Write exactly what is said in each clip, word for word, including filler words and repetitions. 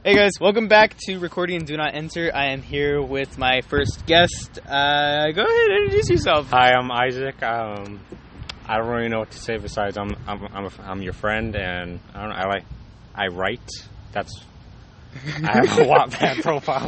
Hey guys, welcome back to Recording Do Not Enter. I am here with my first guest. Uh, go ahead and introduce yourself. Hi, I'm Isaac. Um, I don't really know what to say besides I'm I'm I'm, a, I'm your friend, and I don't know, I like I write. That's I have a Wattpad profile.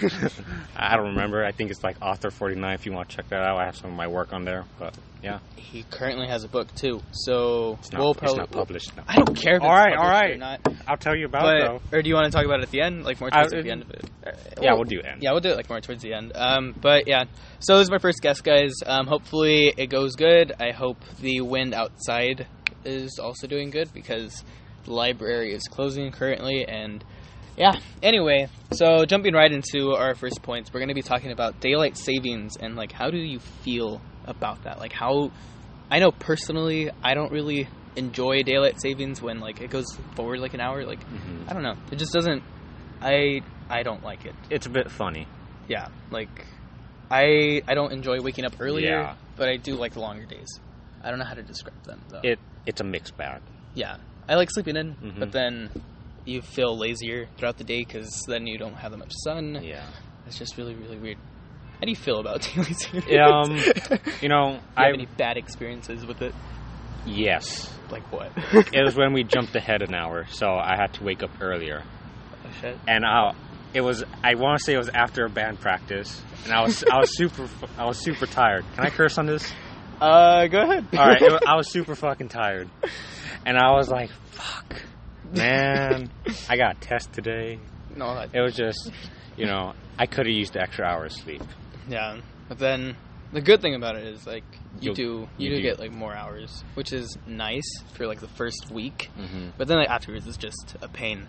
I don't remember. I think it's like Author forty-nine. If you want to check that out, I have some of my work on there. But yeah, he currently has a book too, so it's not, we'll it's probably, not published. No. I don't care if all it's right, published all right. or not. I'll tell you about but, it though. Or do you want to talk about it at the end, like more towards I, the end of it? Uh, yeah, well, we'll do end. Yeah, we'll do it like more towards the end. Um, but yeah, so this is my first guest, guys. Um, hopefully it goes good. I hope the wind outside is also doing good because the library is closing currently, and yeah, anyway, so jumping right into our first points, we're going to be talking about daylight savings and, like, how do you feel about that? Like, how, I know personally, I don't really enjoy daylight savings when, like, it goes forward, like, an hour. Like, mm-hmm. I don't know. It just doesn't, I, I don't like it. It's a bit funny. Yeah, like, I, I don't enjoy waking up earlier, yeah. but I do like the longer days. I don't know how to describe them, though. It, it's a mixed bag. Yeah. I like sleeping in, mm-hmm. but then you feel lazier throughout the day because then you don't have that much sun. Yeah. It's just really, really weird. How do you feel about daylight savings? Um, you know, I have have any bad experiences with it? Yes. Like what? It was when we jumped ahead an hour, so I had to wake up earlier. Oh shit. And I, it was I want to say it was after a band practice, and I was I was super I was super tired. Can I curse on this? Uh, go ahead. All right, it was, I was super fucking tired, and I was like, "Fuck, man, I got a test today." No, I, it was just, you know, I could have used the extra hour of sleep. Yeah, but then the good thing about it is like you You'll, do you, you do, do get like more hours, which is nice for like the first week. Mm-hmm. But then like afterwards, it's just a pain.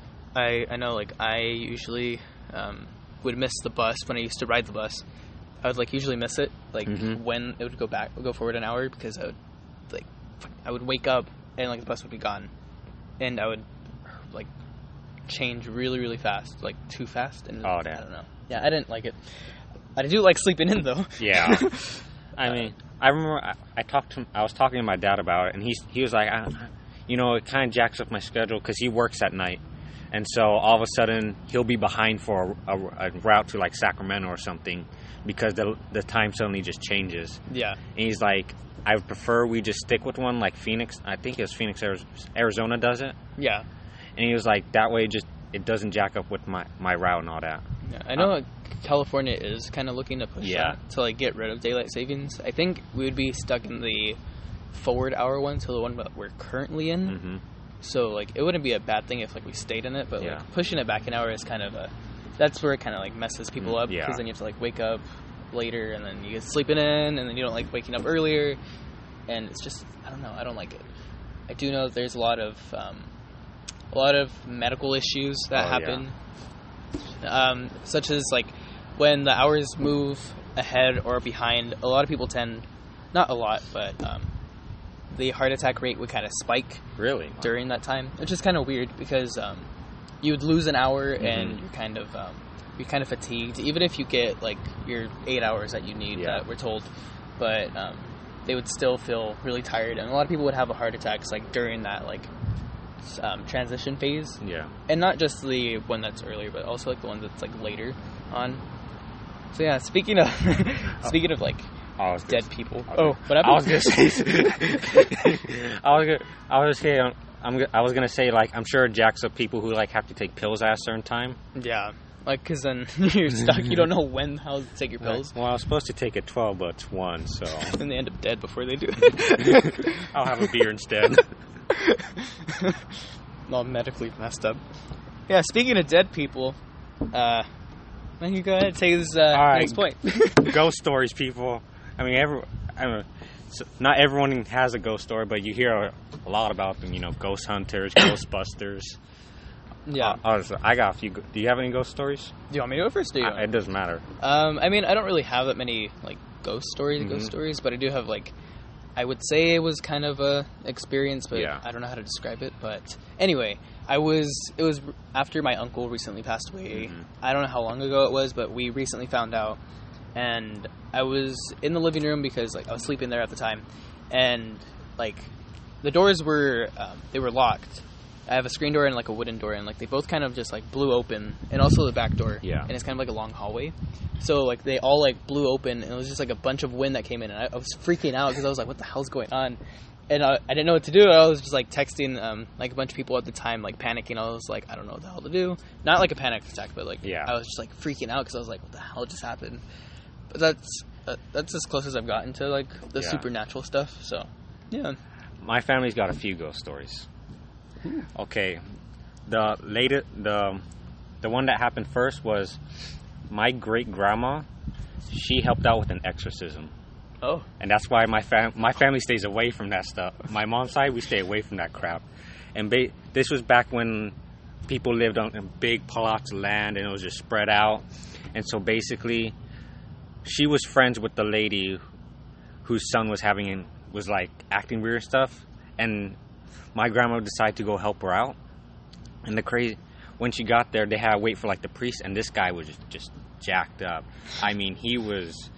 I I know like I usually um, would miss the bus when I used to ride the bus. I would like usually miss it like mm-hmm. when it would go back, go forward an hour because I would like I would wake up and like the bus would be gone, and I would like change really really fast, like too fast, and oh, damn. I don't know. Yeah, I didn't like it. I do like sleeping in though. Yeah, I mean, I remember I, I talked to I was talking to my dad about it, and he he was like, I, you know, it kind of jacks up my schedule because he works at night. And so all of a sudden he'll be behind for a, a, a route to like Sacramento or something because the the time suddenly just changes. Yeah. And he's like, I would prefer we just stick with one like Phoenix. I think it was Phoenix, Arizona does it. Yeah. And he was like, that way just it doesn't jack up with my, my route and all that. Yeah, I know uh, California is kind of looking to push yeah. that to like get rid of daylight savings. I think we would be stuck in the forward hour one, so the one that we're currently in. Mm-hmm. So like it wouldn't be a bad thing if like we stayed in it, but yeah. like pushing it back an hour is kind of a that's where it kind of like messes people mm, up because yeah. then you have to like wake up later and then you get sleeping in and then you don't like waking up earlier, and it's just I don't know I don't like it. I do know that there's a lot of um, a lot of medical issues that oh, happen, yeah. um, such as like when the hours move ahead or behind. A lot of people tend, not a lot, but um, the heart attack rate would kind of spike. Really? During that time, which is kind of weird because um, you would lose an hour mm-hmm. and you're kind of um, you're kind of fatigued, even if you get like your eight hours that you need yeah. that we're told, but um, they would still feel really tired, and a lot of people would have a heart attacks like during that like um, transition phase. Yeah, and not just the one that's earlier, but also like the one that's like later on. So yeah, speaking of speaking of like. I was dead gonna, people. I Oh, what happened? I was gonna say. I was gonna. I was gonna say. I'm, I'm. I was gonna say like I'm sure it jacks up people who like have to take pills at a certain time. Yeah, like because then you're stuck. You don't know when how to take your pills. Well, I was supposed to take at twelve, but it's one, so. And they end up dead before they do. I'll have a beer instead. All medically messed up. Yeah, speaking of dead people, uh, why don't you go ahead and take this uh, right. next point? Ghost stories, people. I mean, every, I mean, so not everyone has a ghost story, but you hear a, a lot about them. You know, ghost hunters, Ghostbusters. Yeah. Uh, I got a few. Do you have any ghost stories? Do you want me to go first? Do you? I, it doesn't matter. Um, I mean, I don't really have that many like ghost stories, mm-hmm. ghost stories, but I do have like, I would say it was kind of a experience, but yeah. I don't know how to describe it. But anyway, I was. It was after my uncle recently passed away. Mm-hmm. I don't know how long ago it was, but we recently found out. And I was in the living room because like I was sleeping there at the time, and like the doors were um, they were locked, I have a screen door and like a wooden door, and like they both kind of just like blew open, and also the back door. Yeah. And it's kind of like a long hallway. So like they all like blew open, and it was just like a bunch of wind that came in, and I, I was freaking out because I was like, what the hell's going on? And I, I didn't know what to do. I was just like texting um, like a bunch of people at the time, like panicking. I was like, I don't know what the hell to do. Not like a panic attack, but like yeah. I was just like freaking out because I was like, what the hell just happened? But that's uh, that's as close as I've gotten to like the yeah. supernatural stuff. So yeah, my family's got a few ghost stories. Ooh. Okay, the latest the the one that happened first was my great grandma. She helped out with an exorcism. Oh, and that's why my fam my family stays away from that stuff. My mom's side, we stay away from that crap. And ba- this was back when people lived on big plots of land, and it was just spread out. And so basically, she was friends with the lady whose son was having was like acting weird stuff, and my grandma decided to go help her out. And the crazy, when she got there, they had to wait for like the priest, and this guy was just, just jacked up. I mean, he was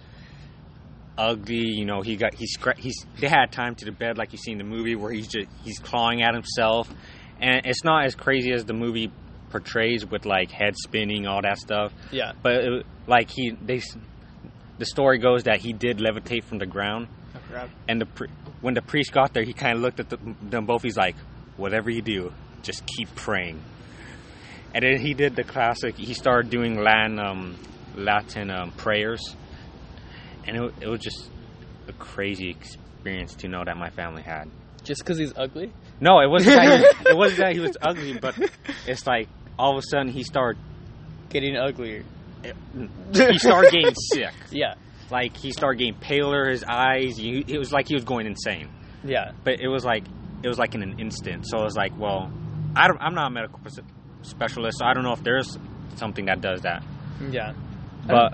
ugly, you know. He got he's he's they had time to the bed like you see in the movie where he's just he's clawing at himself, and it's not as crazy as the movie portrays with like head spinning, all that stuff. Yeah, but it, like he they the story goes that he did levitate from the ground. Oh, crap. And the when the priest got there, he kind of looked at the, them both. He's like, whatever you do, just keep praying. And then he did the classic. He started doing Latin um, Latin um, prayers. And it, it was just a crazy experience to know that my family had. Just because he's ugly? No, it wasn't. That he was, it wasn't that he was ugly, but it's like all of a sudden he started getting uglier. He started getting sick. Yeah, like he started getting paler. His eyes. He, it was like he was going insane. Yeah, but it was like it was like in an instant. So I was like, well, I don't. I'm not a medical specialist, so I don't know if there's something that does that. Yeah, but.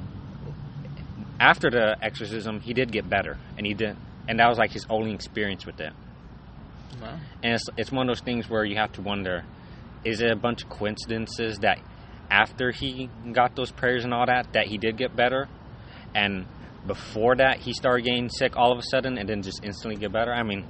After the exorcism, he did get better, and he did, and that was like his only experience with it. Wow. And it's it's one of those things where you have to wonder, is it a bunch of coincidences that after he got those prayers and all that, that he did get better, and before that he started getting sick all of a sudden, and then just instantly get better? I mean,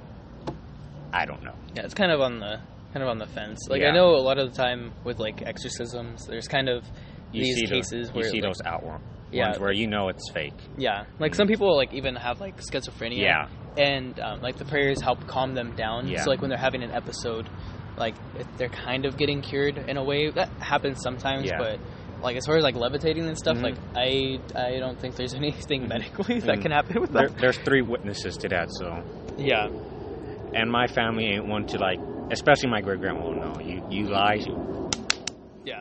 I don't know. Yeah, it's kind of on the kind of on the fence. Like yeah. I know a lot of the time with like exorcisms, there's kind of you these see cases those, where you see like, those outward. Yeah, ones where you know it's fake. Yeah, like mm. some people like even have like schizophrenia. Yeah, and um, like the prayers help calm them down. Yeah. So like when they're having an episode, like they're kind of getting cured in a way. That happens sometimes, yeah. but like as far as like levitating and stuff, mm-hmm. like I I don't think there's anything medically that and can happen with there, that. There's three witnesses to that, so yeah. And my family ain't one to like, especially my great grandma. No, you you lie. You, Yeah.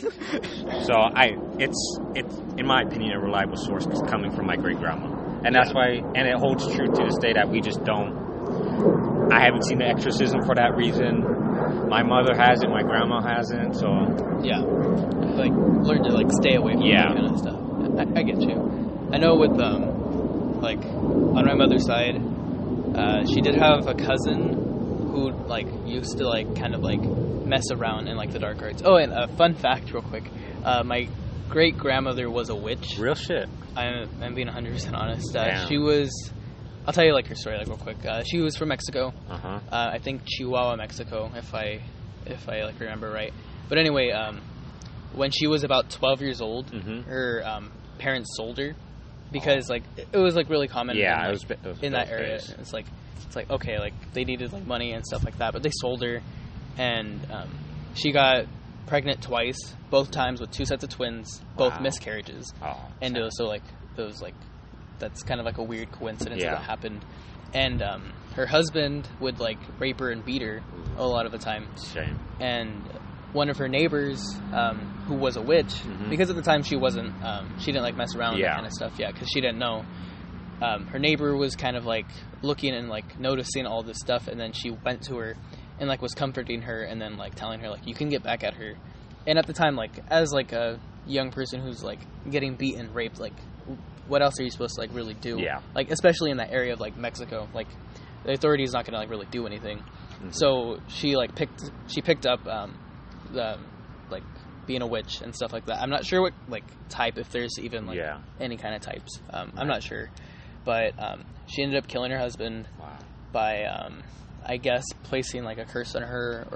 So I, it's it's in my opinion a reliable source because coming from my great grandma, and that's yeah. why, and it holds true to this day that we just don't. I haven't seen the exorcism for that reason. My mother hasn't, my grandma hasn't, so yeah, like learn to like stay away from yeah. that kind of stuff. I, I get you. I know with um, like on my mother's side, uh, she did have a cousin who like used to like kind of like mess around in like the dark arts. Oh, and a fun fact real quick. Uh, my great grandmother was a witch. Real shit. I'm, I'm being one hundred percent honest. Uh, Damn. She was, I'll tell you like her story like real quick. Uh, she was from Mexico. Uh-huh. Uh, I think Chihuahua, Mexico, if I if I like remember right. But anyway, um, when she was about twelve years old, mm-hmm. her um, parents sold her because like it was like really common. Yeah, in, like, it was, it was in that area. Face. It's like it's like okay, like they needed like money and stuff like that, but they sold her, and um, she got pregnant twice, both times with two sets of twins, both wow. miscarriages. Oh, and it was so like those like that's kind of like a weird coincidence yeah. that happened. And um, her husband would like rape her and beat her a lot of the time. Shame. And one of her neighbors, um, who was a witch, mm-hmm. because at the time she wasn't, um, she didn't like mess around with yeah. that kind of stuff. Yeah, because she didn't know. Um, her neighbor was kind of like looking and like noticing all this stuff, and then she went to her and like was comforting her and then like telling her like you can get back at her. And at the time, like as like a young person who's like getting beaten, raped, like what else are you supposed to like really do? Yeah. Like especially in that area of like Mexico, like the authorities not gonna like really do anything. Mm-hmm. So she like picked she picked up um, the like being a witch and stuff like that. I'm not sure what like type, if there's even like yeah. any kind of types. Um, right. I'm not sure, but um, she ended up killing her husband wow. by um, I guess placing like a curse on her or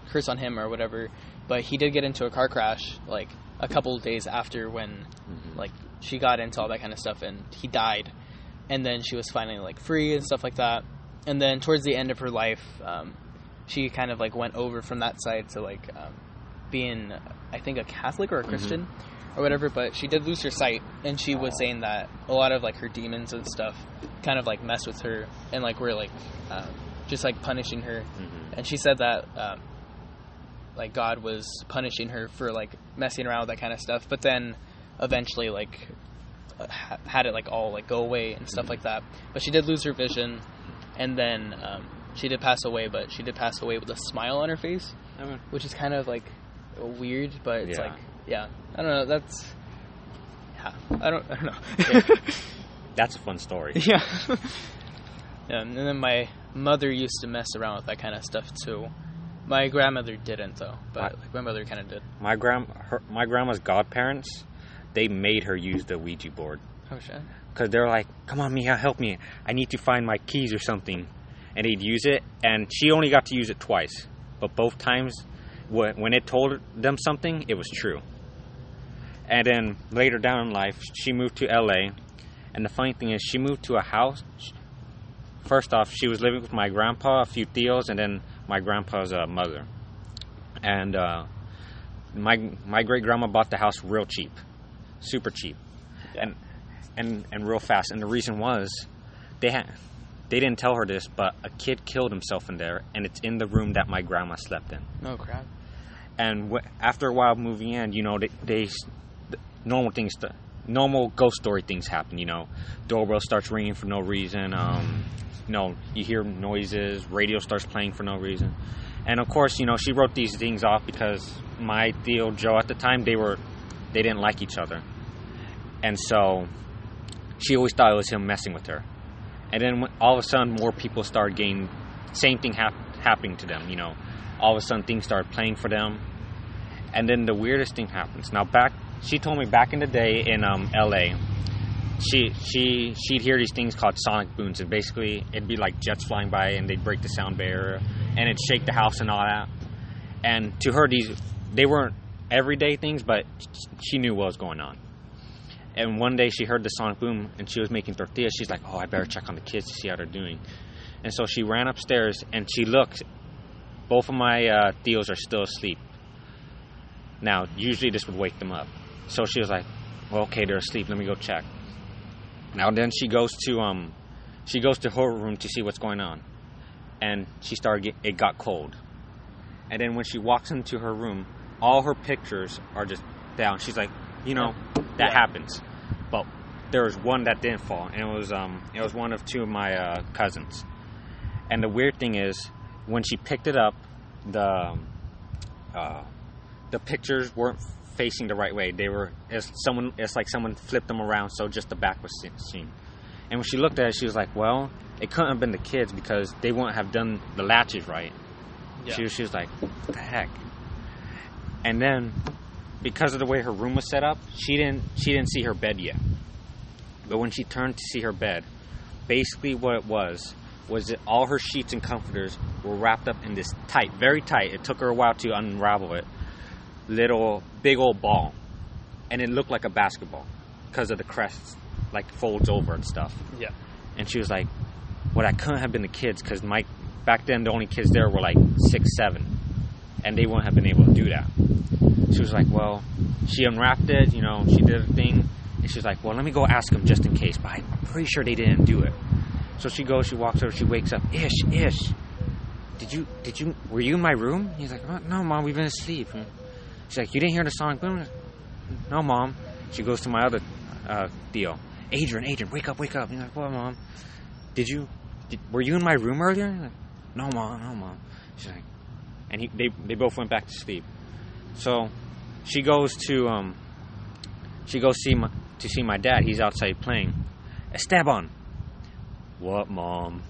curse on him or whatever. But he did get into a car crash like a couple of days after when mm-hmm. like she got into all that kind of stuff, and he died. And then she was finally like free and stuff like that. And then towards the end of her life, um, she kind of like went over from that side to like um, being, I think, a Catholic or a Christian mm-hmm. or whatever. But she did lose her sight, and she was saying that a lot of like her demons and stuff kind of like messed with her and like were like um, just like punishing her. Mm-hmm. And she said that um, like God was punishing her for like messing around with that kind of stuff. But then eventually like ha- had it like all like go away and stuff mm-hmm. like that. But she did lose her vision. And then um, she did pass away, but she did pass away with a smile on her face, mm-hmm. which is kind of like weird, but it's yeah. like, yeah, I don't know. That's, yeah, I don't, I don't know. Yeah. That's a fun story. Yeah. Yeah. And then my mother used to mess around with that kind of stuff too. My grandmother didn't though, but my, like, my mother kind of did. My grand, her, my grandma's godparents, they made her use the Ouija board. Oh shit. Because they're like, come on, Mia, help me. I need to find my keys or something. And they'd use it, and she only got to use it twice. But both times, when it told them something, it was true. And then later down in life, she moved to L A. And the funny thing is, she moved to a house. First off, she was living with my grandpa, a few tios, and then my grandpa's uh, mother. And uh, my my great-grandma bought the house real cheap. Super cheap. Yeah. And... And, and real fast. And the reason was, they had, they didn't tell her this, but a kid killed himself in there, and it's in the room that my grandma slept in. Oh, crap. And w- after a while moving in, you know, they, they normal things, normal ghost story things happen, you know. Doorbell starts ringing for no reason. Um, you know, you hear noises. Radio starts playing for no reason. And, of course, you know, she wrote these things off because my Theo Joe at the time, they were, they didn't like each other. And so she always thought it was him messing with her. And then all of a sudden, more people started getting, same thing hap- happening to them, you know. All of a sudden, things started playing for them. And then the weirdest thing happens. Now, back, she told me back in the day in um, L A, she, she, she'd hear these things called sonic booms. And basically, it'd be like jets flying by, and they'd break the sound barrier. And it'd shake the house and all that. And to her, these, they weren't everyday things, but she knew what was going on. And one day she heard the sonic boom, and she was making tortillas. She's like, oh, I better check on the kids to see how they're doing. And so she ran upstairs, and she looked. Both of my uh, tios are still asleep. Now, usually this would wake them up. So she was like, well, okay, they're asleep. Let me go check. Now, then she goes to um, she goes to her room to see what's going on. And she started, get, it got cold. And then when she walks into her room, all her pictures are just down. She's like, you know, that yeah. happens. But there was one that didn't fall, and it was um it was one of two of my uh, cousins. And the weird thing is, when she picked it up, the uh, the pictures weren't facing the right way. They were it's someone it's like someone flipped them around, so just the back was seen. And when she looked at it, she was like, "Well, it couldn't have been the kids because they wouldn't have done the latches right." Yeah. She was she was like, "What the heck?" And then, because of the way her room was set up, she didn't she didn't see her bed yet. But when she turned to see her bed, basically what it was was that all her sheets and comforters were wrapped up in this tight, very tight. It took her a while to unravel it. Little big old ball, and it looked like a basketball because of the crests, like folds over and stuff. Yeah. And she was like, "Well, that couldn't have been the kids because my back then the only kids there were like six, seven, and they wouldn't have been able to do that." She was like, well, she unwrapped it, you know, she did a thing, and she was like, well, let me go ask them just in case, but I'm pretty sure they didn't do it. So she goes, she walks over, she wakes up, Ish, Ish, did you, did you, were you in my room? He's like, oh, no, Mom, we've been asleep. And she's like, you didn't hear the sonic boom? No, Mom. She goes to my other uh, Theo, Adrian, Adrian, wake up, wake up. He's like, what, Mom? Did you, did, were you in my room earlier? Like, no, Mom, no, Mom. She's like, and he, they, they both went back to sleep. So she goes to um she goes see my, to see my dad. He's outside playing. Esteban. What, Mom?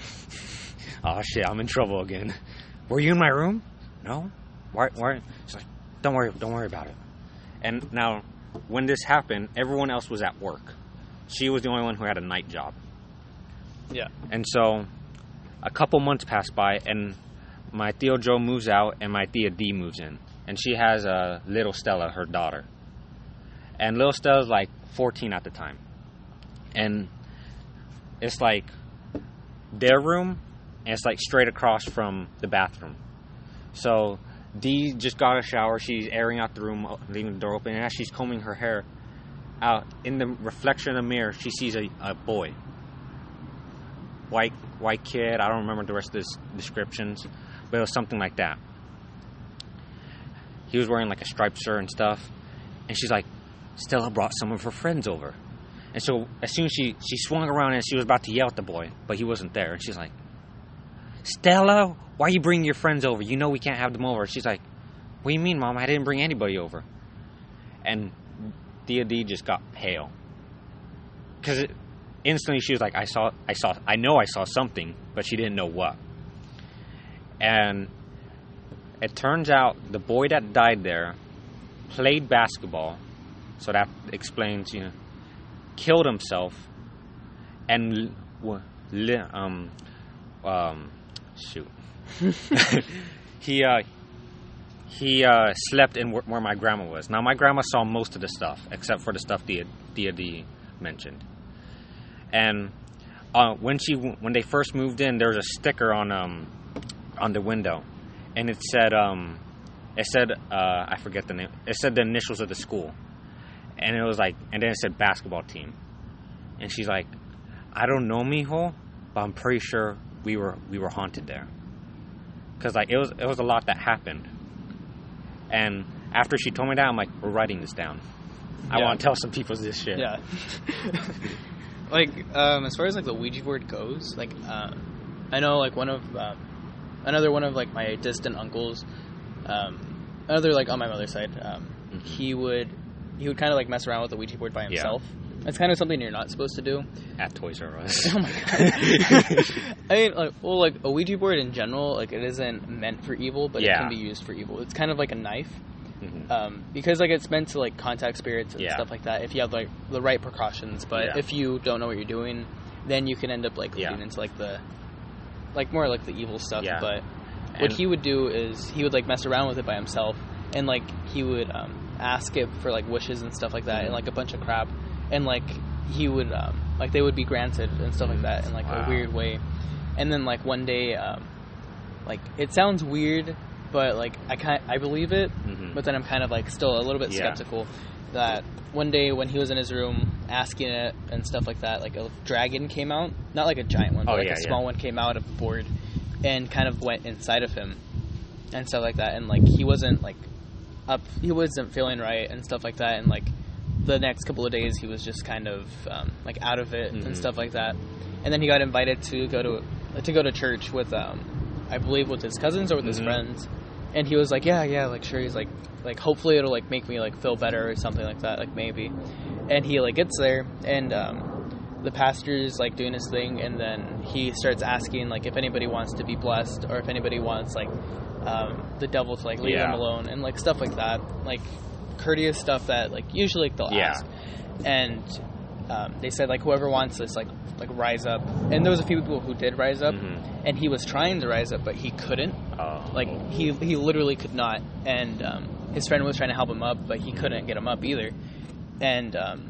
Oh shit, I'm in trouble again. Were you in my room? No. Why? Why? She's like, don't worry, don't worry about it. And now, when this happened, everyone else was at work. She was the only one who had a night job. Yeah. And so, a couple months passed by, and my Theo Joe moves out, and my Tia D moves in. And she has uh, little Stella, her daughter. And little Stella's like fourteen at the time. And it's like their room, and it's like straight across from the bathroom. So Dee just got a shower. She's airing out the room, leaving the door open. And as she's combing her hair out, in the reflection of the mirror, she sees a, a boy. White white kid. I don't remember the rest of the descriptions, but it was something like that. He was wearing like a striped shirt and stuff. And she's like, Stella brought some of her friends over. And so as soon as she, she swung around and she was about to yell at the boy, but he wasn't there. And she's like, Stella, why are you bringing your friends over? You know we can't have them over. She's like, what do you mean, Mom? I didn't bring anybody over. And Tia D just got pale. Because instantly she was like, I saw, I saw, I know I saw something, but she didn't know what. And it turns out the boy that died there played basketball. So that explains, you know, killed himself, and um, um, shoot, he uh, he uh, slept in where my grandma was. Now my grandma saw most of the stuff, except for the stuff Tia D mentioned. And uh, when she when they first moved in, there was a sticker on um on the window, and it said um it said uh, I forget the name. It said the initials of the school. And it was like, and then it said basketball team. And she's like, I don't know, mijo, but I'm pretty sure we were we were haunted there. Cause like it was it was a lot that happened. And after she told me that, I'm like, we're writing this down. I Yeah. want to tell some people this shit. Yeah. Like, um, as far as like the Ouija board goes, like, uh, I know like one of uh, another one of like my distant uncles, um, another like on my mother's side, um, Mhm. he would. He would kind of like mess around with the Ouija board by himself. Yeah. It's kind of something you're not supposed to do. At Toys R Us. Oh my god. I mean, like, well, like a Ouija board in general, like it isn't meant for evil, but Yeah. it can be used for evil. It's kind of like a knife, Mhm. um, because like it's meant to like contact spirits and Yeah. stuff like that. If you have like the right precautions, but Yeah. if you don't know what you're doing, then you can end up like Yeah. leading into like the, like more like the evil stuff. Yeah. But what And- he would do is he would like mess around with it by himself, and like he would um, ask it for like wishes and stuff like that, Mhm. and like a bunch of crap, and like he would um, like they would be granted and stuff like that in like Wow. a weird way. And then like one day, um, like it sounds weird, but like I kind I believe it, Mhm. but then I'm kind of like still a little bit Yeah. skeptical that one day when he was in his room asking it and stuff like that, like a dragon came out, not like a giant one, but Oh, like yeah, a small yeah. one came out of the board and kind of went inside of him and stuff like that, and like he wasn't like up, he wasn't feeling right and stuff like that, and like the next couple of days he was just kind of um, like out of it Mhm. and stuff like that. And then he got invited to go to to go to church with um, I believe with his cousins or with his Mhm. friends, and he was like, yeah, yeah, like sure. He's like, like hopefully it'll like make me like feel better or something like that, like maybe. And he like gets there, and um, the pastor's like doing his thing, and then he starts asking like if anybody wants to be blessed or if anybody wants like um, the devil to like leave Yeah. them alone and like stuff like that, like courteous stuff that like usually like, they'll Yeah. ask. And um, they said like whoever wants this like like rise up, and there was a few people who did rise up, Mhm. and he was trying to rise up but he couldn't. Oh. Like he he literally could not, and um, his friend was trying to help him up, but he couldn't get him up either. And um,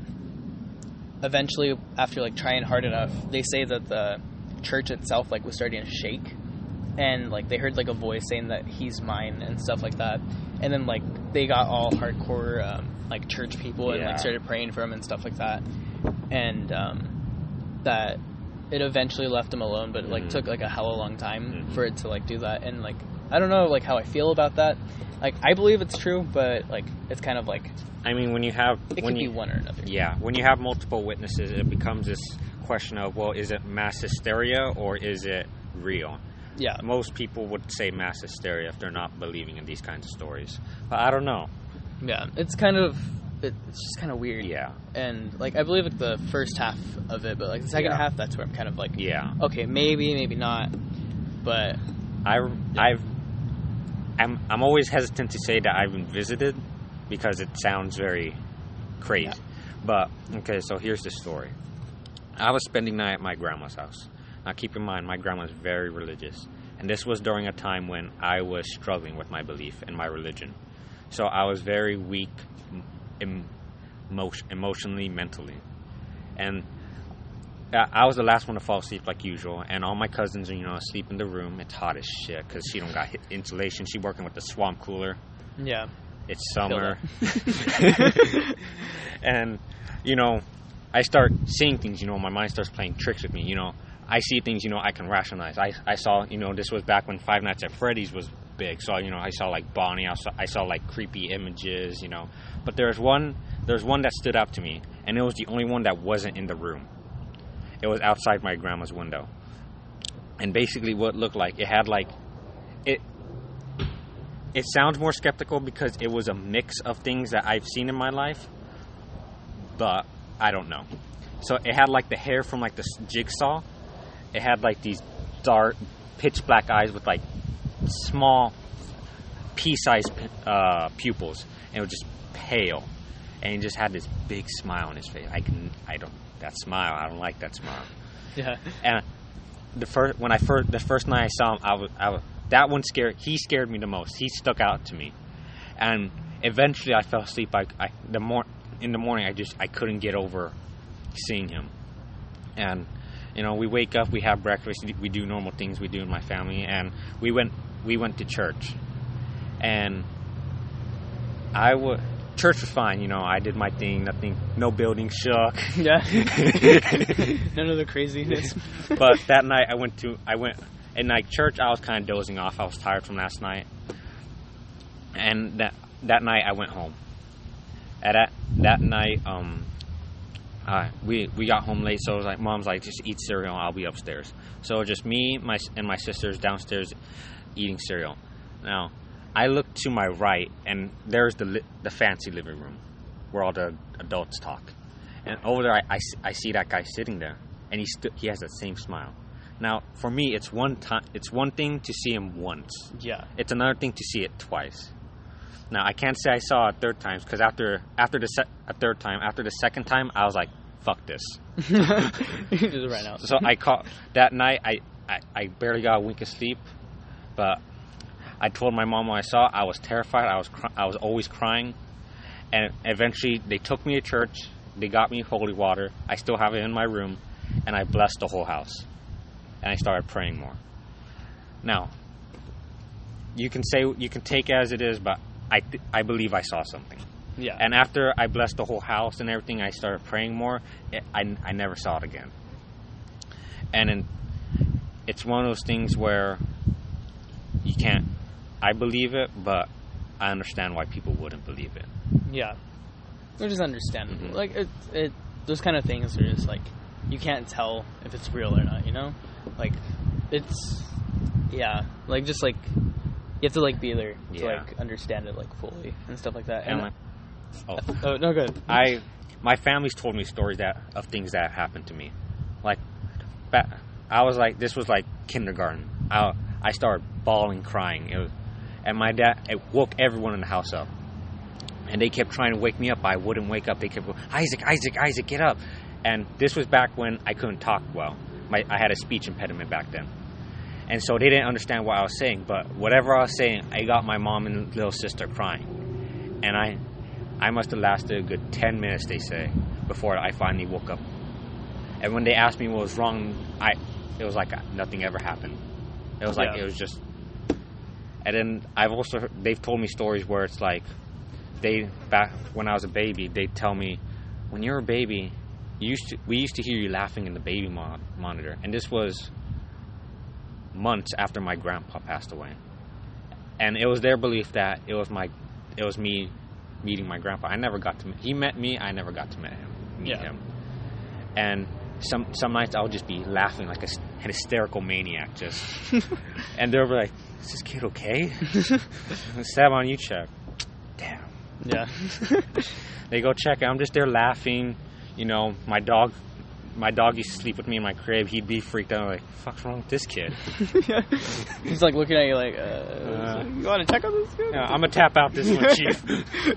eventually, after like trying hard enough, they say that the church itself like was starting to shake, and like they heard like a voice saying that he's mine and stuff like that. And then like they got all hardcore um, like church people and Yeah. like started praying for him and stuff like that. And um, that it eventually left him alone, but it like Mhm. took like a hella long time Mhm. for it to like do that. And like I don't know like how I feel about that. Like I believe it's true, but like it's kind of like I mean, when you have it when could you, be one or another. Yeah, when you have multiple witnesses, it becomes this question of, well, is it mass hysteria or is it real? Yeah. Most people would say mass hysteria if they're not believing in these kinds of stories. But I don't know. Yeah. It's kind of it's just kind of weird. Yeah. And like I believe like the first half of it, but like the second Yeah. half, that's where I'm kind of like, Yeah. okay, maybe, maybe not. But I, I've, I'm, I'm always hesitant to say that I've been visited because it sounds very crazy. Yeah. But, okay, so here's the story. I was spending night at my grandma's house. Now, keep in mind, my grandma's very religious. And this was during a time when I was struggling with my belief in my religion. So I was very weak em- emotion- emotionally, mentally. And I was the last one to fall asleep like usual. And all my cousins are, you know, asleep in the room. It's hot as shit because she don't got insulation. She working with the swamp cooler. Yeah. It's summer. And, you know, I start seeing things, you know, my mind starts playing tricks with me, you know. I see things, you know, I can rationalize. I, I saw, you know, this was back when Five Nights at Freddy's was big. So, you know, I saw, like, Bonnie. I saw, I saw like, creepy images, you know. But there's one, there's one that stood out to me, and it was the only one that wasn't in the room. It was outside my grandma's window. And basically what it looked like, it had, like, it... It sounds more skeptical because it was a mix of things that I've seen in my life, but I don't know. So it had like the hair from like the Jigsaw. It had like these dark, pitch black eyes with like small, pea-sized uh, pupils, and it was just pale, and he just had this big smile on his face. I can, I don't, that smile, I don't like that smile. Yeah. And the first, when I first, the first night I saw him, I was, I was. That one scared, he scared me the most. He stuck out to me. And eventually I fell asleep. I, I the mor- in the morning, I just, I couldn't get over seeing him. And, you know, we wake up, we have breakfast, we do normal things we do in my family. And we went, we went to church. And I would, church was fine, you know, I did my thing, nothing, no building shook. Yeah. None of the craziness. But that night I went to, I went, in like church, I was kind of dozing off. I was tired from last night, and that that night I went home. At that that night, um, uh, we we got home late, so it was like Mom's like, just eat cereal. I'll be upstairs. So just me, my and my sisters downstairs eating cereal. Now, I look to my right, and there's the li- the fancy living room where all the adults talk. And over there, I, I, I see that guy sitting there, and he st- he has that same smile. Now, for me, it's one time. It's one thing to see him once. Yeah. It's another thing to see it twice. Now, I can't say I saw it a third time because after after the se- a third time, after the second time, I was like, "Fuck this." You just ran out. So I caught that night. I, I, I barely got a wink of sleep, but I told my mom what I saw. I was terrified. I was cr- I was always crying, and eventually they took me to church. They got me holy water. I still have it in my room, and I blessed the whole house. And I started praying more. Now, you can say, you can take it as it is, but I th- I believe I saw something. Yeah. And after I blessed the whole house and everything, I started praying more. It, I, I never saw it again. And in, it's one of those things where you can't, I believe it, but I understand why people wouldn't believe it. Yeah. Which is understandable. Mm-hmm. Like, it, it, those kind of things are just like, you can't tell if it's real or not, you know? Like, it's, yeah, like, just, like, you have to, like, be there to, Yeah. like, understand it, like, fully and stuff like that. And And, like, oh. oh, no, good. I, my family's told me stories that of things that happened to me. Like, back, I was like, this was like kindergarten. I, I started bawling, crying. It was, and my dad, it woke everyone in the house up. And they kept trying to wake me up. I wouldn't wake up. They kept going, Isaac, Isaac, Isaac, get up. And this was back when I couldn't talk well. My, I had a speech impediment back then. And so they didn't understand what I was saying. But whatever I was saying, I got my mom and little sister crying. And I I must have lasted a good ten minutes, they say, before I finally woke up. And when they asked me what was wrong, I it was like nothing ever happened. It was like, Yeah. it was just... And then I've also heard, they've told me stories where it's like, they, back when I was a baby, they'd tell me, when you were a baby... You used to, we used to hear you laughing in the baby mo- monitor, and this was months after my grandpa passed away. And it was their belief that it was my, it was me meeting my grandpa. I never got to meet, he met me, I never got to meet him. Meet Yeah. him. And some some nights I would just be laughing like a, an hysterical maniac, just. And they were like, "Is this kid okay?" Stab on you, check. Damn. Yeah. They go check. I'm just there laughing. You know, my dog, my dog used to sleep with me in my crib. He'd be freaked out. I'm like, "Fuck's wrong with this kid?" Yeah. He's like looking at you like, uh, Uh, you want to check on this kid? Yeah, I'm gonna tap out this one, chief.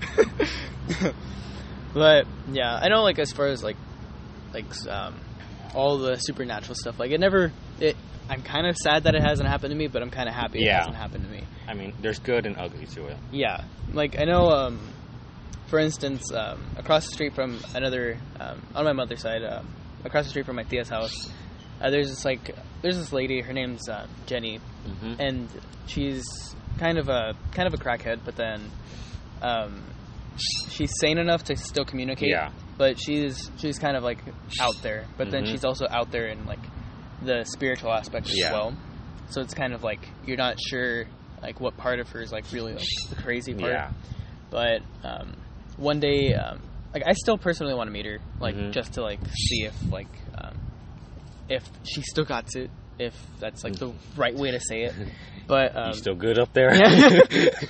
But yeah, I know. Like as far as like, like um, all the supernatural stuff, like it never, it I'm kind of sad that it hasn't happened to me, but I'm kind of happy Yeah. it hasn't happened to me. I mean, there's good and ugly to it. Yeah, like I know, um, for instance, um, across the street from another, um, on my mother's side, um, across the street from my tia's house, uh, there's this like, there's this lady. Her name's uh, Jenny, Mm-hmm. and she's kind of a kind of a crackhead, but then um, she's sane enough to still communicate. Yeah. But she's she's kind of like out there, but then Mhm. she's also out there in like the spiritual aspect as Yeah. well. So it's kind of like you're not sure like what part of her is like really like the crazy part. Yeah. But um, one day, um, like I still personally want to meet her, like Mhm. just to like see if like um, if she still got it, if that's like the right way to say it. But um, You still good up there? yeah.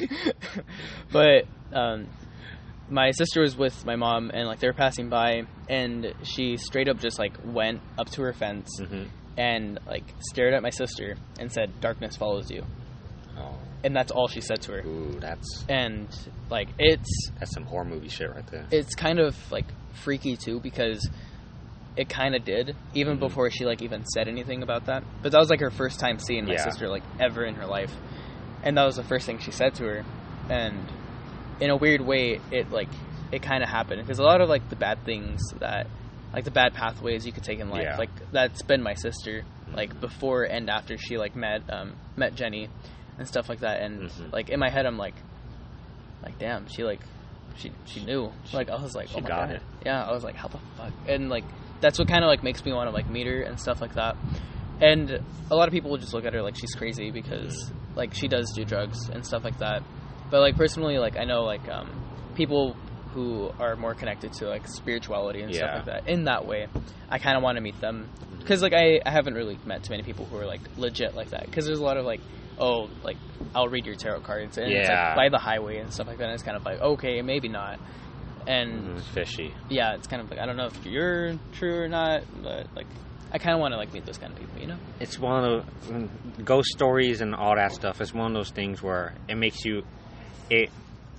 But um, my sister was with my mom, and like they were passing by, and she straight up just like went up to her fence hmm and like stared at my sister and said, "Darkness follows you," Oh, and that's all she said to her. ooh, that's And like it's that's some horror movie shit right there. it's kind of like freaky too, because it kind of did even Mhm. before she like even said anything about that. But that was like her first time seeing my Yeah. sister like ever in her life, and that was the first thing she said to her. And in a weird way, it like it kind of happened, because a lot of like the bad things that like the bad pathways you could take in life, Yeah. like that's been my sister like before and after she like met um met Jenny and stuff like that. And Mhm. like in my head I'm like like damn, she like she she knew. Like I was like, she oh my got god. it. Yeah, I was like, how the fuck? And like that's what kind of like makes me want to like meet her and stuff like that. And a lot of people will just look at her like she's crazy because like she does do drugs and stuff like that. But like personally, like I know like um people who are more connected to like spirituality and stuff Yeah. like that in that way, I kind of want to meet them, because like I, I haven't really met too many people who are like legit like that, because there's a lot of like, oh, like I'll read your tarot cards and it's Yeah. like by the highway and stuff like that, and it's kind of like okay, maybe not. And Mhm, fishy. yeah, it's kind of like I don't know if you're true or not, but like I kind of want to like meet those kind of people, you know? It's one of the ghost stories and all that stuff. It's one of those things where it makes you, it.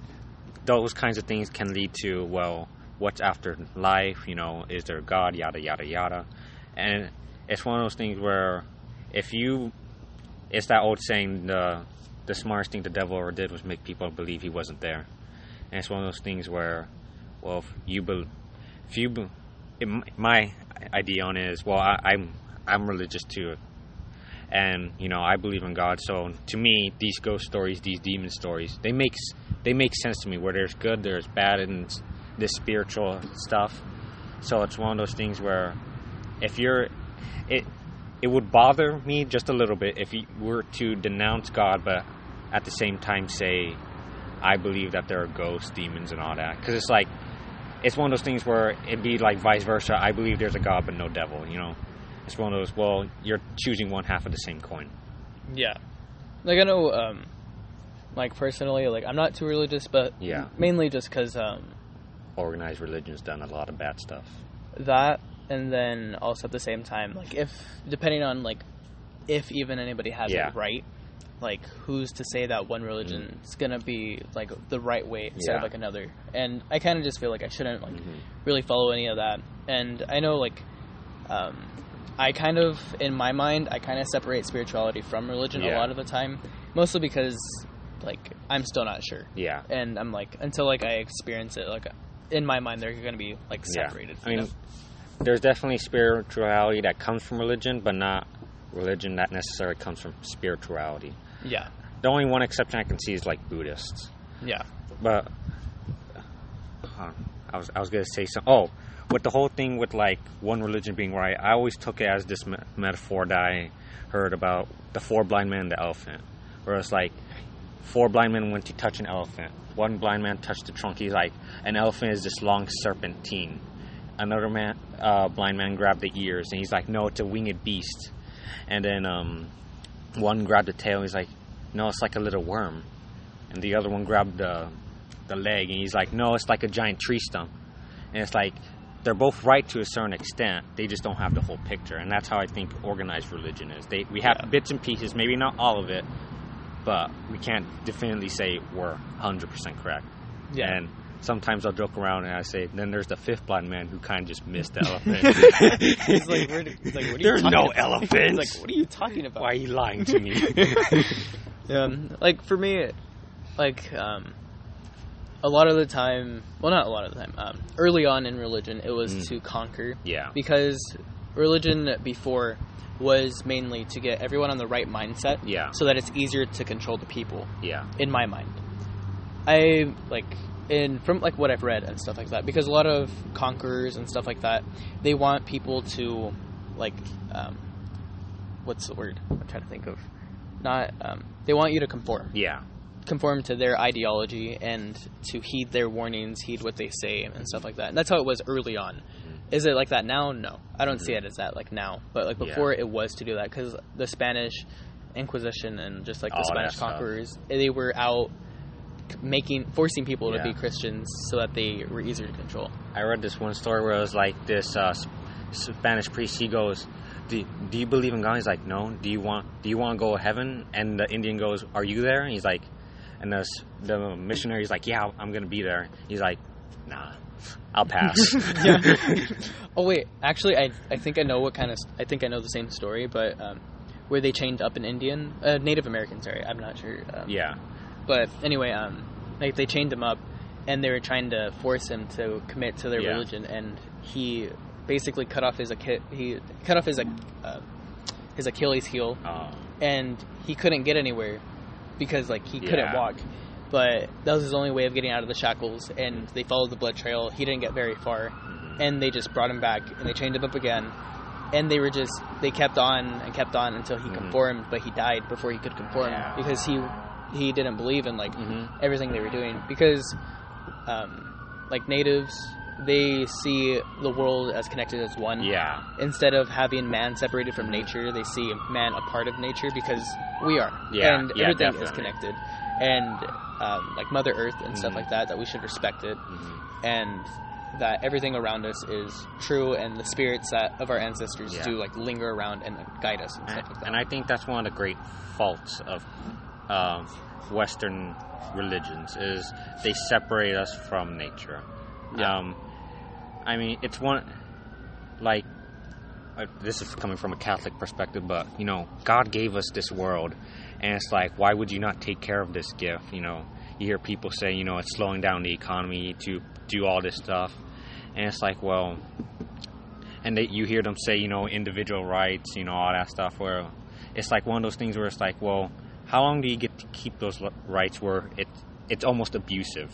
Those kinds of things can lead to, well, what's after life? You know, is there God? Yada yada yada. And it's one of those things where, if you, it's that old saying, the the smartest thing the devil ever did was make people believe he wasn't there. And it's one of those things where, well, if you, be, if you, be, it, my idea on it is, well, I, I'm I'm religious too, and you know I believe in God. So to me, these ghost stories, these demon stories, they make they make sense to me. Where there's good, there's bad, and this spiritual stuff. So it's one of those things where, if you're, it it would bother me just a little bit if you were to denounce God, but at the same time say, I believe that there are ghosts, demons, and all that. Because it's like, it's one of those things where it'd be like vice versa. I believe there's a God, but no devil, you know? It's one of those, well, you're choosing one half of the same coin. Yeah. Like I know, um, like personally, like I'm not too religious, but Yeah. mainly just because um, Organized religion's done a lot of bad stuff. that, and then also at the same time, like if depending on like if even anybody has Yeah. it right, like who's to say that one religion is gonna be like the right way instead Yeah. of like another? And I kind of just feel like I shouldn't like Mhm. really follow any of that. And I know like um, I kind of in my mind I kind of separate spirituality from religion a Yeah. lot of the time, mostly because like I'm still not sure. Yeah. And I'm like until like I experience it, like in my mind they're gonna be like separated. I you mean, know? there's definitely spirituality that comes from religion, but not religion that necessarily comes from spirituality. Yeah, The only one exception I can see is like Buddhists. yeah, But uh, I was I was gonna say something. Oh, with the whole thing with like one religion being right, I always took it as this me- metaphor that I heard about the four blind men and the elephant, where it's like four blind men went to touch an elephant. One blind man touched the trunk. He's like, an elephant is this long serpentine. Another man, uh, blind man, grabbed the ears, and he's like, no, it's a winged beast. And then um, one grabbed the tail. He's like, no, it's like a little worm. And the other one grabbed the the leg, and he's like, no, it's like a giant tree stump. And it's like, they're both right to a certain extent. They just don't have the whole picture. And that's how I think organized religion is. They we have Yeah. bits and pieces, maybe not all of it, but we can't definitively say we're one hundred percent correct. yeah. And sometimes I'll joke around and I say, then there's the fifth blind man who kind of just missed the elephant. He's like, where did, he's like, what are you There's talking no about? elephants. He's like, what are you talking about? Why are you lying to me? um, like for me, like um, a lot of the time, well, not a lot of the time. Um, early on in religion, it was Mm. to conquer. Yeah. Because religion before was mainly to get everyone on the right mindset. Yeah. So that it's easier to control the people. Yeah. In my mind, I like in from like what I've read and stuff like that. Because a lot of conquerors and stuff like that, they want people to like, um, what's the word? I'm trying to think of. Not. Um, they want you to conform. Yeah. Conform to their ideology and to heed their warnings, heed what they say, and stuff like that. And that's how it was early on. Mm-hmm. Is it like that now? No, I don't mm-hmm. see it as that like now. But like before, yeah. it was to do that because the Spanish Inquisition and just like the All Spanish conquerors, they were out making, forcing people yeah. to be Christians so that they were easier to control. I read this one story where it was like this uh, Spanish priest. He goes, Do, do you believe in God? He's like, no. Do you want Do you want to go to heaven? And the Indian goes, are you there? And he's like, and the the missionary's like, yeah, I'm gonna be there. He's like, nah, I'll pass. yeah. Oh wait, actually, I I think I know what kind of I think I know the same story, but um, where they chained up an Indian, uh, Native American. Sorry, I'm not sure. Um, yeah. But anyway, um, like they chained him up, and they were trying to force him to commit to their yeah. religion, and he basically cut off his Achi- he cut off his uh, his Achilles heel, oh. and he couldn't get anywhere because like he couldn't yeah. walk. But that was his only way of getting out of the shackles, and they followed the blood trail. He didn't get very far, mm-hmm. and they just brought him back, and they chained him up again, and they were just they kept on and kept on until he mm-hmm. conformed, but he died before he could conform yeah. because he he didn't believe in like mm-hmm. everything they were doing because um, like natives, they see the world as connected as one. Yeah. Instead of having man separated from nature, they see man a part of nature because we are. Yeah. And yeah, everything definitely. is connected. And um, like Mother Earth and mm-hmm. stuff like that, that we should respect it. Mm-hmm. And that everything around us is true, and the spirits that of our ancestors yeah. do like linger around and guide us and, and stuff like that. And I think that's one of the great faults of uh, Western religions is they separate us from nature. Yeah. Um, I mean, it's one, like, uh, this is coming from a Catholic perspective, but, you know, God gave us this world, and it's like, why would you not take care of this gift? You know, you hear people say, you know, it's slowing down the economy to do all this stuff, and it's like, well, and they, you hear them say, you know, individual rights, you know, all that stuff, where it's like one of those things where it's like, well, how long do you get to keep those rights where it, it's almost abusive?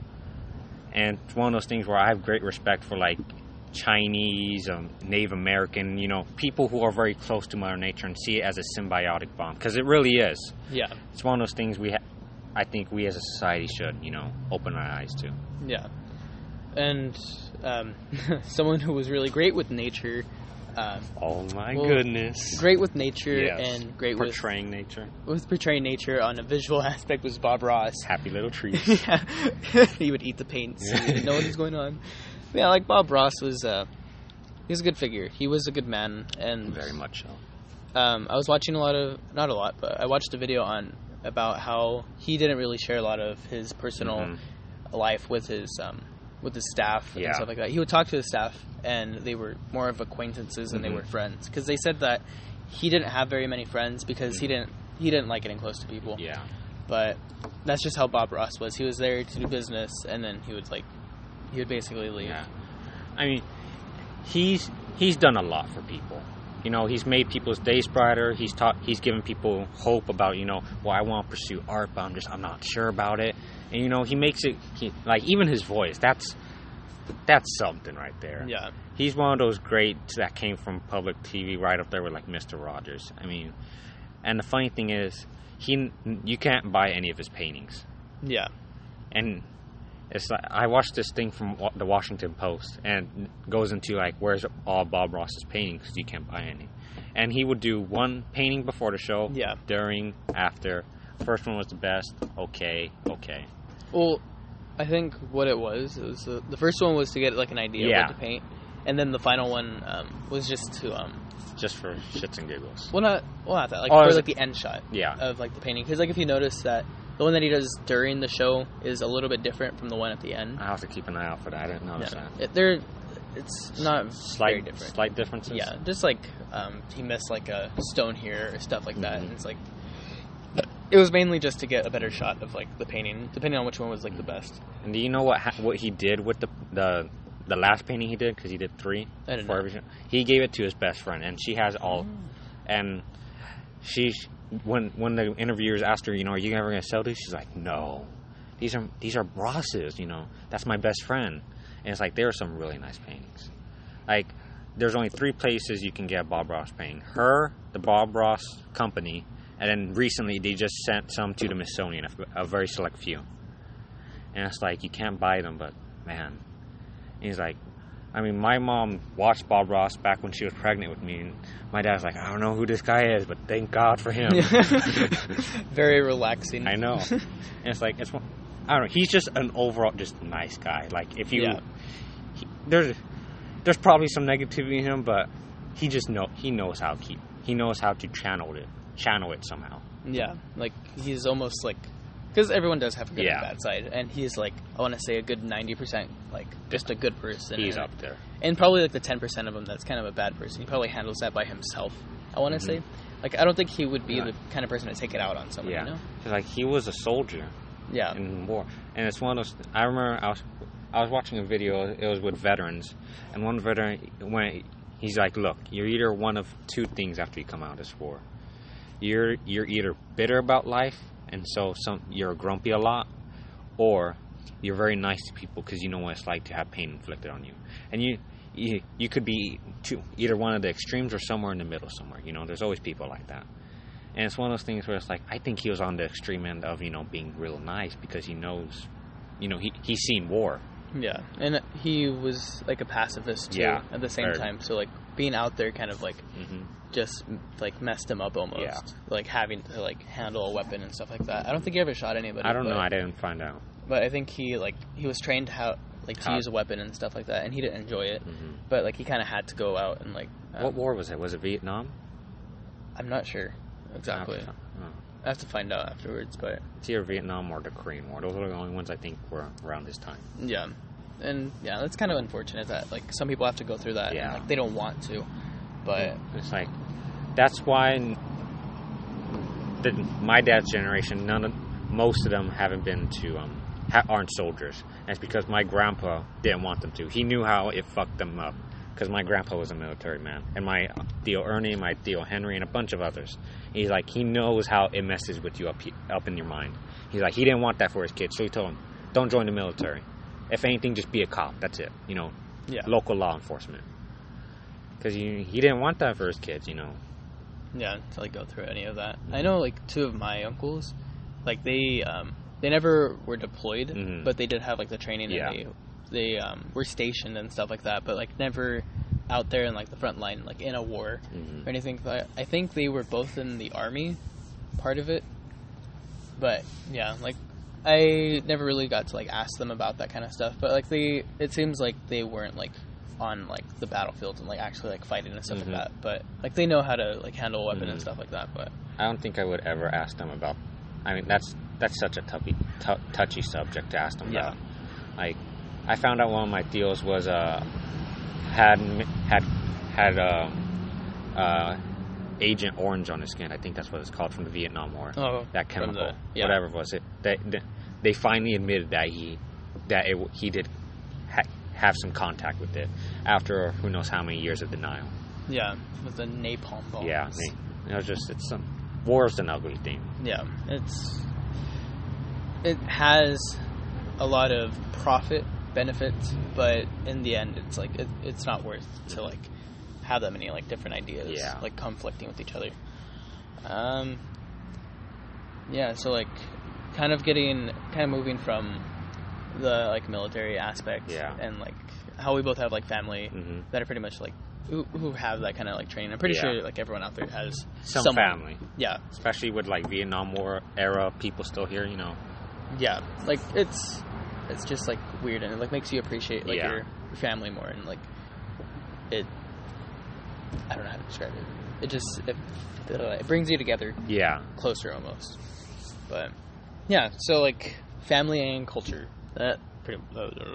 And it's one of those things where I have great respect for, like, Chinese, um, Native American, you know, people who are very close to Mother Nature and see it as a symbiotic bond. Because it really is. Yeah. It's one of those things we, ha- I think we as a society should, you know, open our eyes to. Yeah. And um, someone who was really great with nature... Um, oh, my well, goodness. Great with nature yes. and great portraying with... nature. With portraying nature on a visual aspect was Bob Ross. Happy little trees. yeah. He would eat the paints. He didn't know what was going on. But yeah, like Bob Ross was... Uh, he was a good figure. He was a good man. And very much so. Um, I was watching a lot of... Not a lot, but I watched a video on about how he didn't really share a lot of his personal mm-hmm. life with his... Um, with his staff and yeah. stuff like that. He would talk to his staff, and they were more of acquaintances than mm-hmm. they were friends. Because they said that he didn't have very many friends because mm-hmm. he didn't he didn't like getting close to people. Yeah. But that's just how Bob Ross was. He was there to do business, and then he would like he would basically leave. Yeah. I mean, he's he's done a lot for people. You know, he's made people's days brighter. He's taught. He's given people hope about, you know, well, I want to pursue art, but I'm just I'm not sure about it. And you know, he makes it he, like even his voice. That's that's something right there. Yeah, he's one of those greats that came from public T V, right up there with like Mister Rogers. I mean, and the funny thing is, he you can't buy any of his paintings. Yeah, and it's like I watched this thing from the Washington Post, and it goes into like where's all Bob Ross's paintings because you can't buy any. And he would do one painting before the show, yeah, during, after. First one was the best. Okay, okay. Well, I think what it was, it was the, the first one was to get like an idea yeah. of what to paint, and then the final one um, was just to um, just for shits and giggles. Well, not well, not that like oh, for like the end shot, yeah. of like the painting. Because like if you notice that the one that he does during the show is a little bit different from the one at the end. I have to keep an eye out for that. I didn't notice Yeah. that. It, they're, it's not Slight, very different. Slight differences. Yeah, just like um, he missed like a stone here or stuff like that, Mhm. and it's like it was mainly just to get a better shot of like the painting, depending on which one was like the best. And do you know what ha- what he did with the the the last painting he did? Because he did three. I didn't for know. every show. He gave it to his best friend, and she has all. And she, when when the interviewers asked her, you know, are you ever going to sell these? She's like, no, these are these are Ross's. You know, that's my best friend. And it's like there are some really nice paintings. Like there's only three places you can get a Bob Ross painting: her, the Bob Ross Company, and then recently they just sent some to the Smithsonian, a, a very select few. And it's like you can't buy them, but man, and he's like. I mean, my mom watched Bob Ross back when she was pregnant with me, and my dad's like, I don't know who this guy is, but thank God for him. Very relaxing. I know. And it's like, it's, I don't know, he's just an overall just nice guy. Like, if you, Yeah. he, there's there's probably some negativity in him, but he just know, he knows how to keep, he knows how to channel it, channel it somehow. Yeah, like he's almost like, because everyone does have a good Yeah. and bad side, and he's like, I want to say a good ninety percent, like just a good person. He's and, up there. and probably like the ten percent of him that's kind of a bad person. He probably handles that by himself. I want to Mhm. say, like I don't think he would be Yeah. the kind of person to take it out on someone. Yeah. You know? 'Cause, like, he was a soldier. Yeah. In war, and it's one of those. I remember I was I was watching a video. It was with veterans, and one veteran when he's like, "Look, you're either one of two things after you come out of this war. You're you're either bitter about life, and so some you're grumpy a lot, or you're very nice to people because you know what it's like to have pain inflicted on you. And you you you could be two, either one of the extremes or somewhere in the middle somewhere. You know, there's always people like that." And it's one of those things where it's like, I think he was on the extreme end of, you know, being real nice because he knows, you know, he he's seen war. Yeah, and he was like a pacifist too Yeah, at the same very. time. So like being out there kind of like Mm-hmm. just like messed him up almost. Yeah. Like having to like handle a weapon and stuff like that. I don't think he ever shot anybody. I don't but, know. I didn't find out. But I think he like he was trained how like to How- use a weapon and stuff like that, and he didn't enjoy it. Mm-hmm. But like he kind of had to go out and like. Um, What war was it? Was it Vietnam? I'm not sure exactly. Oh, I have to find out afterwards, but it's either Vietnam or the Korean War. Those are the only ones I think were around this time. yeah, and yeah, that's kind of unfortunate that like some people have to go through that. Yeah. And, like they don't want to, but It's like, that's why the, my dad's generation, none of, most of them haven't been to, um, ha- aren't soldiers. And it's because my grandpa didn't want them to. He knew how it fucked them up. Because my grandpa was a military man. And my Theo Ernie, my Theo Henry, and a bunch of others. He's like, he knows how it messes with you up, he- up in your mind. He's like, he didn't want that for his kids. So he told him, don't join the military. If anything, just be a cop. That's it. You know, yeah, local law enforcement. Because he, he didn't want that for his kids, you know. yeah, to like go through any of that. I know like two of my uncles, like they um they never were deployed, Mhm. but they did have like the training Yeah. and they they um were stationed and stuff like that, but like never out there in like the front line, like in a war Mhm. or anything. I I think they were both in the army, part of it, but yeah, like I never really got to like ask them about that kind of stuff. But like they, it seems like they weren't like on like the battlefield and like actually like fighting and stuff Mhm. like that. But like they know how to like handle a weapon Mhm. and stuff like that. But I don't think I would ever ask them about. I mean, that's that's such a touchy, t- touchy subject to ask them Yeah. about. Like, I found out one of my deals was uh had had had uh, uh, Agent Orange on his skin. I think that's what it's called from the Vietnam War. oh, That from chemical, the- yeah. whatever it was it. They, they they finally admitted that he that it, he did ha- have some contact with it after who knows how many years of denial. yeah, with the napalm bombs. Yeah, they, it was just it's some war's an ugly thing. yeah, it's it has a lot of profit benefits, but in the end, it's like it, it's not worth to like have that many like different ideas Yeah. like conflicting with each other. Um, yeah, so like kind of getting kind of moving from the like military aspect, Yeah. and like how we both have like family Mm-hmm. that are pretty much like who, who have that kind of like training. I'm pretty Yeah. sure like everyone out there has Some someone. family. Yeah, Especially with like Vietnam War era people still here, you know. yeah, like it's it's just like weird, and it like makes you appreciate like Yeah. your family more, and like it I don't know how to describe it. It just it, it brings you together Yeah. closer almost. But yeah, so like family and culture. That pretty.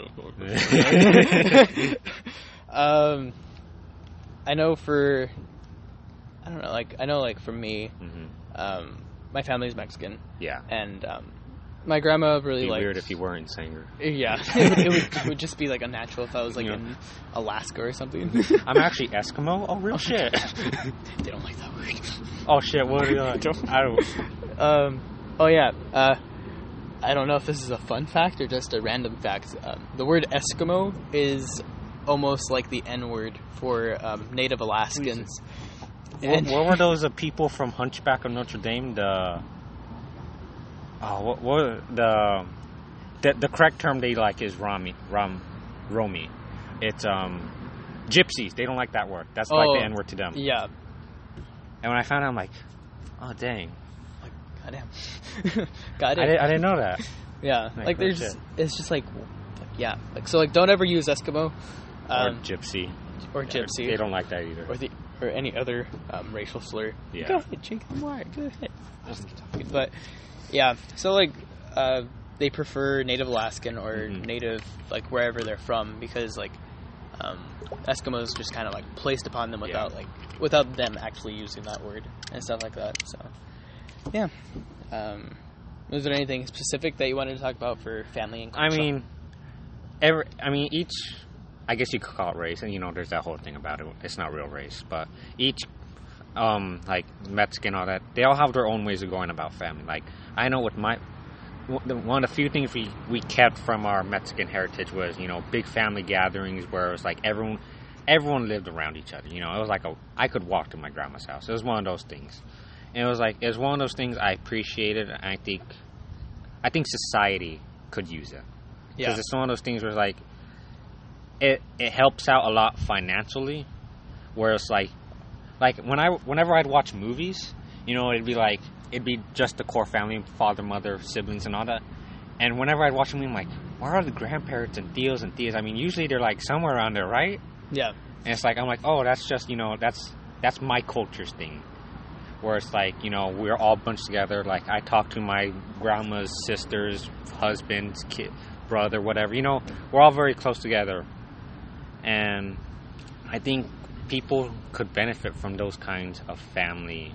um, I know for. I don't know. Like I know, like for me, Mm-hmm. um, my family's Mexican, Yeah. and um, my grandma really It'd be liked. weird if you weren't Sanger. Yeah, it would, it would it would just be like unnatural if I was like Yeah. in Alaska or something. I'm actually Eskimo. Oh, real shit. They don't like that word. Oh shit. What are you? Like? Don't. I don't. Um. Oh yeah. Uh, I don't know if this is a fun fact or just a random fact. Um, the word Eskimo is almost like the N word for um, Native Alaskans. What, And- what were those uh, people from Hunchback of Notre Dame? The oh, what, what the, the the correct term they like is Rami, Ram, Romi. It's um, gypsies. They don't like that word. That's like Oh, the N word to them. Yeah. And when I found out, I'm like, oh dang, Like, goddamn. Got it. I, did, I didn't know that. Yeah. Like, Like, real there's. shit. It's just like, yeah. Like so, like don't ever use Eskimo, or um, gypsy. or gypsy, They don't like that either. or the or any other um, racial slur. Yeah. Go ahead, drink some more. Go ahead. But yeah, so like uh, they prefer Native Alaskan or Mhm. Native like wherever they're from because like um, Eskimos just kind of like placed upon them without Yeah. like without them actually using that word and stuff like that. So yeah. Um, was there anything specific that you wanted to talk about for family and I culture? mean, every, I mean, each, I guess you could call it race, and you know, there's that whole thing about it. It's not real race, but each, um, like Mexican, all that, they all have their own ways of going about family. Like I know with my, one of the few things we we kept from our Mexican heritage was, you know, big family gatherings where it was like everyone, everyone lived around each other. You know, it was like a, I could walk to my grandma's house. It was one of those things. And it was like, it was one of those things I appreciated, and I think, I think society could use it. Because yeah, it's one of those things where it's like, it it helps out a lot financially, where it's like, like when I, whenever I'd watch movies, you know, it'd be like, it'd be just the core family, father, mother, siblings, and all that. And whenever I'd watch a movie, I'm like, where are the grandparents and tios and tias? I mean, usually they're like somewhere around there, right? yeah, And it's like, I'm like, oh, that's just, you know, that's that's my culture's thing. Where it's like, you know, we're all bunched together. Like, I talk to my grandma's sisters, husbands, kid, brother, whatever. You know, we're all very close together. And I think people could benefit from those kinds of family,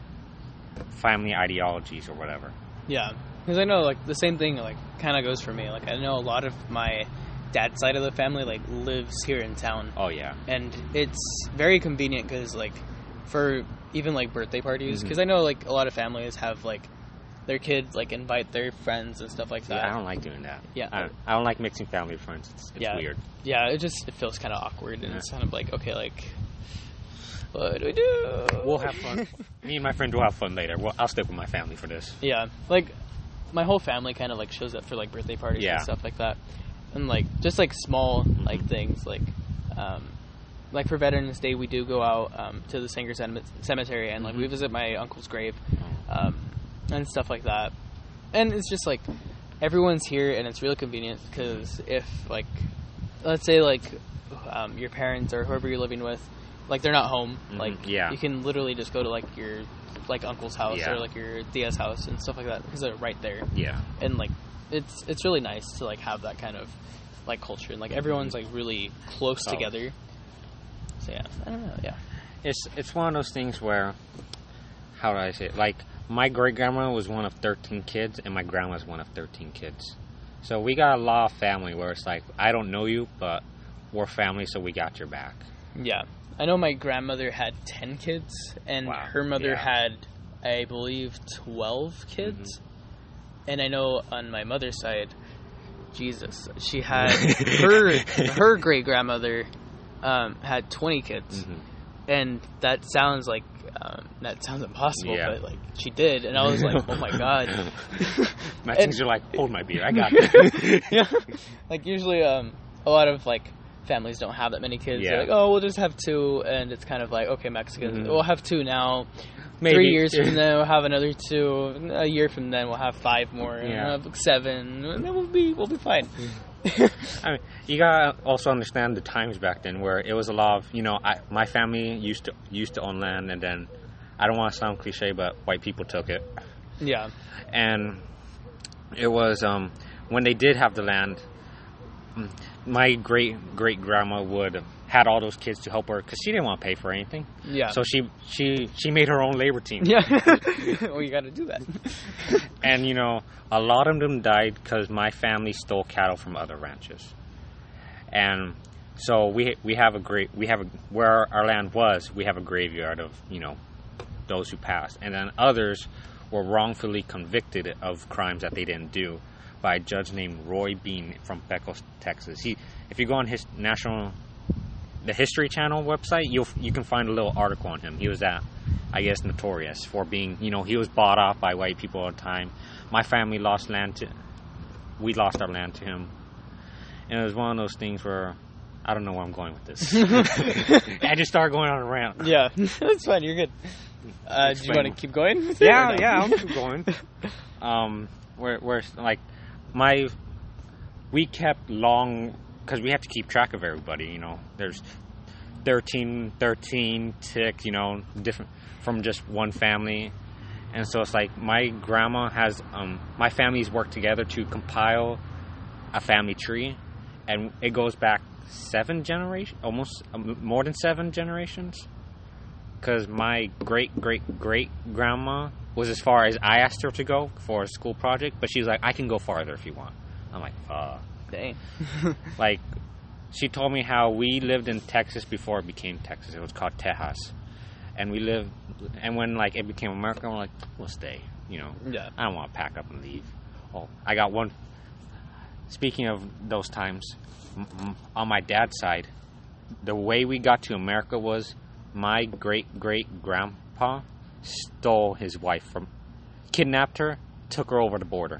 family ideologies or whatever. yeah. Because I know like the same thing like kind of goes for me. Like I know a lot of my dad's side of the family like lives here in town. Oh, yeah. And it's very convenient because like for even like birthday parties Mhm. because I know like a lot of families have like their kids like invite their friends and stuff like that. Yeah, I don't like doing that. Yeah. I, I don't like mixing family and friends. It's, it's Yeah. weird. Yeah, it just it feels kind of awkward and Yeah. it's kind of like okay like what do we do? We'll have fun. Me and my friend will have fun later. Well, I'll stick with my family for this. Yeah, like my whole family kind of like shows up for like birthday parties Yeah. and stuff like that, and like just like small like things like, um, like for Veterans Day we do go out um, to the Sanger Cem- Cemetery and like we Mhm. visit my uncle's grave, um, and stuff like that, and it's just like everyone's here and it's really convenient because if like let's say like um, your parents or whoever you're living with like they're not home Mhm. like Yeah. you can literally just go to like your like uncle's house Yeah. or like your tia's house and stuff like that because they're right there Yeah. and like it's it's really nice to like have that kind of like culture and like everyone's like really close Oh. together. So yeah, I don't know. Yeah, It's it's one of those things where, how do I say it? Like, my great grandma was one of thirteen kids, and my grandma's one of thirteen kids. So we got a lot of family where it's like, I don't know you, but we're family, so we got your back. yeah. I know my grandmother had ten kids, and Wow, her mother yeah. had, I believe, twelve kids. Mm-hmm. And I know on my mother's side, Jesus, she had her her great grandmother um, had twenty kids. Mhm. And that sounds like um, that sounds impossible, Yeah. but like she did, and I was like, oh my god. My And- things are like, hold my beer, I got this. Yeah, like usually, um, a lot of like families don't have that many kids. They're Yeah. like, oh, we'll just have two, and it's kind of like, okay, Mexicans, Mhm. we'll have two now. Maybe. Three years from then, we'll have another two. A year from then, we'll have five more. And Yeah. we'll have seven, and then we'll be we'll be fine. I mean, you gotta also understand the times back then, where it was a lot of, you know, I, my family used to used to own land, and then I don't want to sound cliche, but white people took it, Yeah, and it was um, when they did have the land. My great great grandma would had all those kids to help her because she didn't want to pay for anything. Yeah. So she she she made her own labor team. Yeah. Well, you got to do that. And you know, a lot of them died because my family stole cattle from other ranches. And so we we have a great we have a where our land was we have a graveyard of you know those who passed, and then others were wrongfully convicted of crimes that they didn't do by a judge named Roy Bean from Pecos, Texas. He, if you go on his national, the History Channel website, you you can find a little article on him. He was that, I guess, notorious for being, you know, he was bought off by white people all the time. My family lost land to, we lost our land to him, and it was one of those things where I don't know where I'm going with this. I just started going on a rant. Yeah, that's fine. You're good. Uh, do you want to keep going? With yeah, it no? yeah, I'll keep going. Um, where, where, like, my, we kept long, because we have to keep track of everybody, you know. There's thirteen, thirteen tick, you know, different, from just one family. And so it's like, my grandma has, um, my family's worked together to compile a family tree, and it goes back seven generations, almost um, more than seven generations. Because my great-great-great-grandma was as far as I asked her to go for a school project, but she's like, I can go farther if you want. I'm like, uh. Dang. Like, she told me how we lived in Texas before it became Texas. It was called Tejas. And we lived, and when, like, it became America, I'm like, we'll stay, you know. Yeah. I don't want to pack up and leave. Oh, I got one. Speaking of those times, m- m- on my dad's side, the way we got to America was my great-great-grandpa stole his wife from, kidnapped her, took her over the border.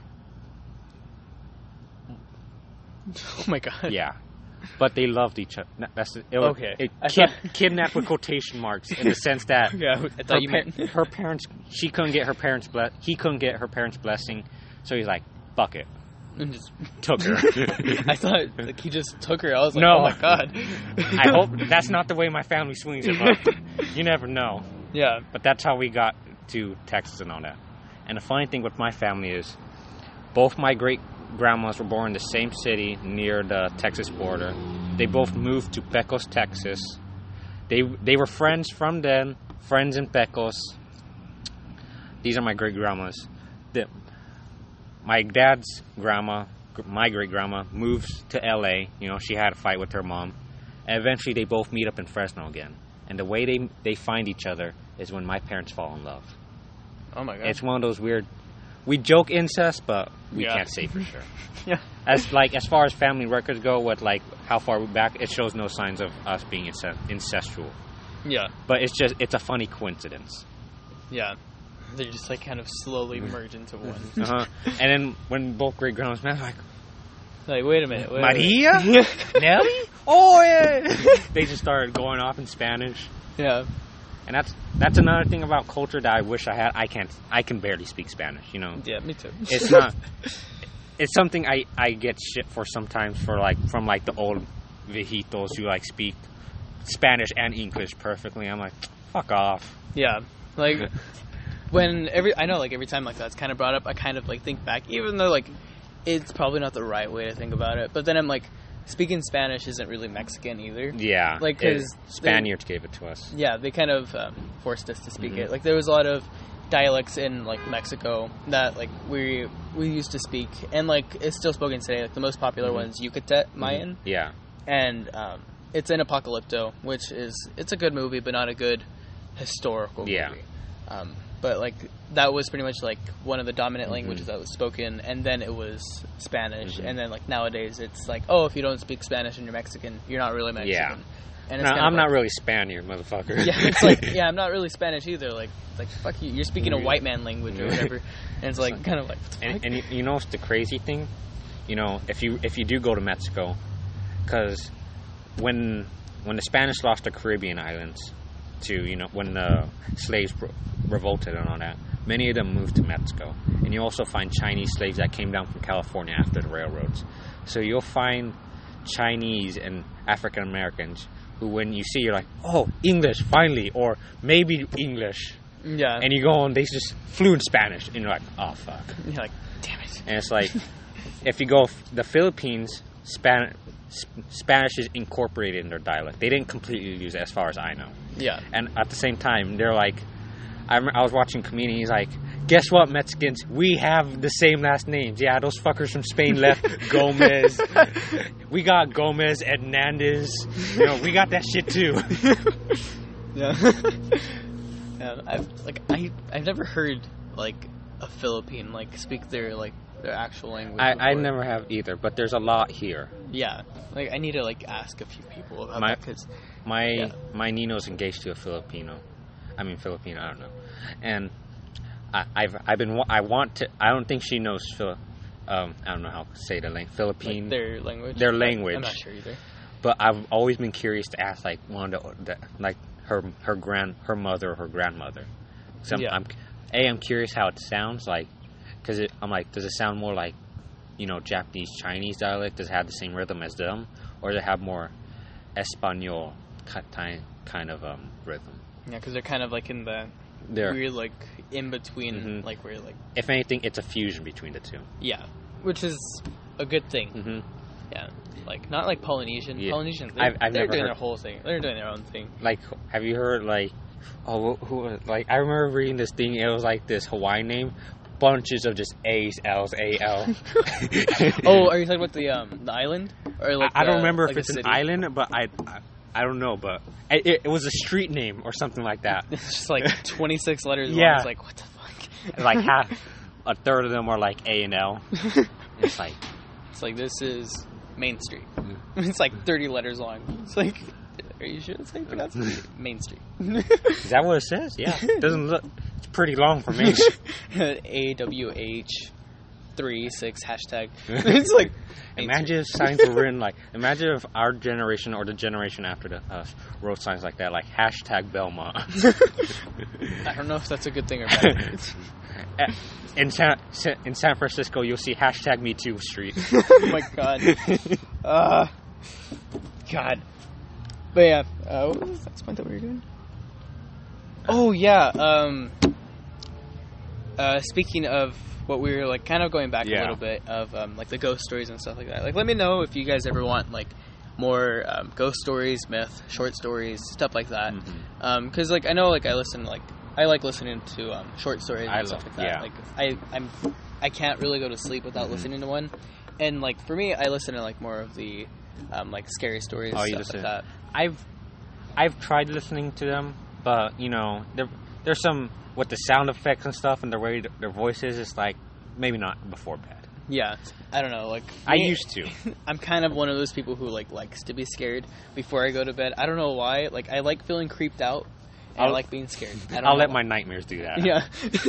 Oh my god. Yeah. But they loved each other. That's it. Was, Okay. It, I kid, thought- kidnapped with quotation marks in the sense that Yeah, I thought her, you pa- meant. her parents, she couldn't get her parents ble- he couldn't get her parents' blessing, so he's like, fuck it. And just Took her. I thought like he just took her. I was like, No. oh my god. I hope that's not the way my family swings it, but you never know. Yeah. But that's how we got to Texas and all that. And the funny thing with my family is both my great-grandmas were born in the same city near the Texas border. They both moved to Pecos, Texas. They they were friends from then, friends in Pecos. These are my great-grandmas. The, my dad's grandma, my great-grandma, moves to L A. You know, she had a fight with her mom. And eventually they both meet up in Fresno again. And the way they they find each other is when my parents fall in love. Oh my god. It's one of those weird. We joke incest, but we Yeah. can't say for sure. Yeah. As like as far as family records go, with like how far back, it shows no signs of us being incest- incestual. Yeah. But it's just it's a funny coincidence. Yeah. They just like kind of slowly merge into one. Uh huh. And then when both great grandmas met, like Like, wait a minute. Wait Maria, A minute. Nelly, oh yeah. They just started going off in Spanish. Yeah. And that's that's another thing about culture that I wish I had. I can't. I can barely speak Spanish. You know. Yeah, me too. It's not. It's something I, I get shit for sometimes for like from like the old viejitos who like speak Spanish and English perfectly. I'm like, fuck off. Yeah. Like when every I know like every time like that's kind of brought up, I kind of like think back, even though like it's probably not the right way to think about it. But then I'm like, speaking Spanish isn't really Mexican either. Yeah, Like, 'cause it- Spaniards gave it to us. Yeah, they kind of um, forced us to speak Mhm. it. Like there was a lot of dialects in like Mexico that like we we used to speak, and like it's still spoken today. Like the most popular Mhm. one's Yucatec Mayan, Yeah, and um, it's in Apocalypto, which is it's a good movie, but not a good historical Yeah. movie. Um, but like that was pretty much like one of the dominant Mhm. languages that was spoken, and then it was Spanish, Mhm. and then like nowadays it's like, oh, if you don't speak Spanish and you're Mexican, you're not really Mexican. Yeah. And no, kind of I'm like- not really Spaniard, motherfucker. yeah, it's like, yeah, I'm not really Spanish either. Like, it's like fuck you, you're speaking a white man language or whatever, and it's like kind of like, what the And, fuck? and you, you know what's the crazy thing? You know, if you if you do go to Mexico, because when when the Spanish lost the Caribbean islands to, you know, when the slaves re- revolted and all that, many of them moved to Mexico. And you also find Chinese slaves that came down from California after the railroads. So you'll find Chinese and African Americans who, when you see, you're like, oh, English, finally, or maybe English. yeah, And you go on, they just fluent Spanish, and you're like, oh, fuck. you're like, Damn it. And it's like, if you go f- the Philippines, Span- Sp- Spanish is incorporated in their dialect. They didn't completely lose it, as far as I know. Yeah. And at the same time, they're like, I, rem- I was watching comedian. He's like, guess what, Mexicans? We have the same last names. Yeah, those fuckers from Spain left Gomez. We got Gomez, Hernandez. You know, we got that shit too. Yeah. Yeah. I've like I I've never heard like a Philippine like speak their like their actual language. I, I before. never have either, but there's a lot here. Yeah. Like I need to like ask a few people about My- that because My Yeah. my Nino's engaged to a Filipino. I mean Filipino. I don't know. And I, I've I've been wa- I want to. I don't think she knows Phil. Um, I don't know how to say the language. Philippine. like, their language. Their language. I'm not sure either. But I've always been curious to ask like one of the, the like her her grand her mother or her grandmother. So I'm, Yeah. I'm a I'm curious how it sounds like because I'm like does it sound more like you know Japanese Chinese dialect? Does it have the same rhythm as them, or does it have more Espanol kind kind of um, rhythm? Yeah, because they're kind of like in the They're weird like in between, Mhm. like where like if anything, it's a fusion between the two. yeah, which is a good thing. Mm-hmm. Yeah, like not like Polynesian. Yeah. Polynesian, they're, I've- I've they're never doing heard- their whole thing. They're doing their own thing. Like, have you heard like, oh, who like I remember reading this thing. It was like this Hawaiian name, bunches of just A's, L's, A L. Oh, are you talking about the um the island or like I, I don't the- remember like if it's a an city? island, but I, I, I don't know, but it, it was a street name or something like that. It's just like twenty-six letters. Yeah. Long. It's like what the fuck? Like half, a third of them are like A and L. It's like, It's like this is Main Street. Mm. It's like thirty letters long. It's like, are you sure it's like pronounced Main Street? is that what it says? Yeah, it doesn't look. It's pretty long for me. A W H three six hashtag. It's like Main Imagine if signs were written like. Imagine if our generation or the generation after the, us wrote signs like that, like hashtag Belmont. I don't know if that's a good thing or bad. in San in San Francisco, you'll see hashtag Me Too Street. Oh my god. Uh, god. But yeah, uh, what was the next point that we were doing? Oh yeah. Um. Uh, speaking of what we were like, kind of going back Yeah. a little bit of um, like the ghost stories and stuff like that. Like, let me know if you guys ever want like more um, ghost stories, myth, short stories, stuff like that. Mhm. Um, because like I know like I listen like I like listening to um, short stories and I stuff love- like that. yeah. Like I I'm I can't really go to sleep without Mhm. listening to one. And like for me, I listen to like more of the um, like scary stories, Oh, you stuff listen- like that. I've I've tried listening to them, but you know, there there's some with the sound effects and stuff and the way their voices. It's like maybe not before bed. Yeah, I don't know. Like I me- used to. I'm kind of one of those people who like likes to be scared before I go to bed. I don't know why. Like I like feeling creeped out, and I I'll- like being scared. I don't I'll know let why. my nightmares do that. Yeah.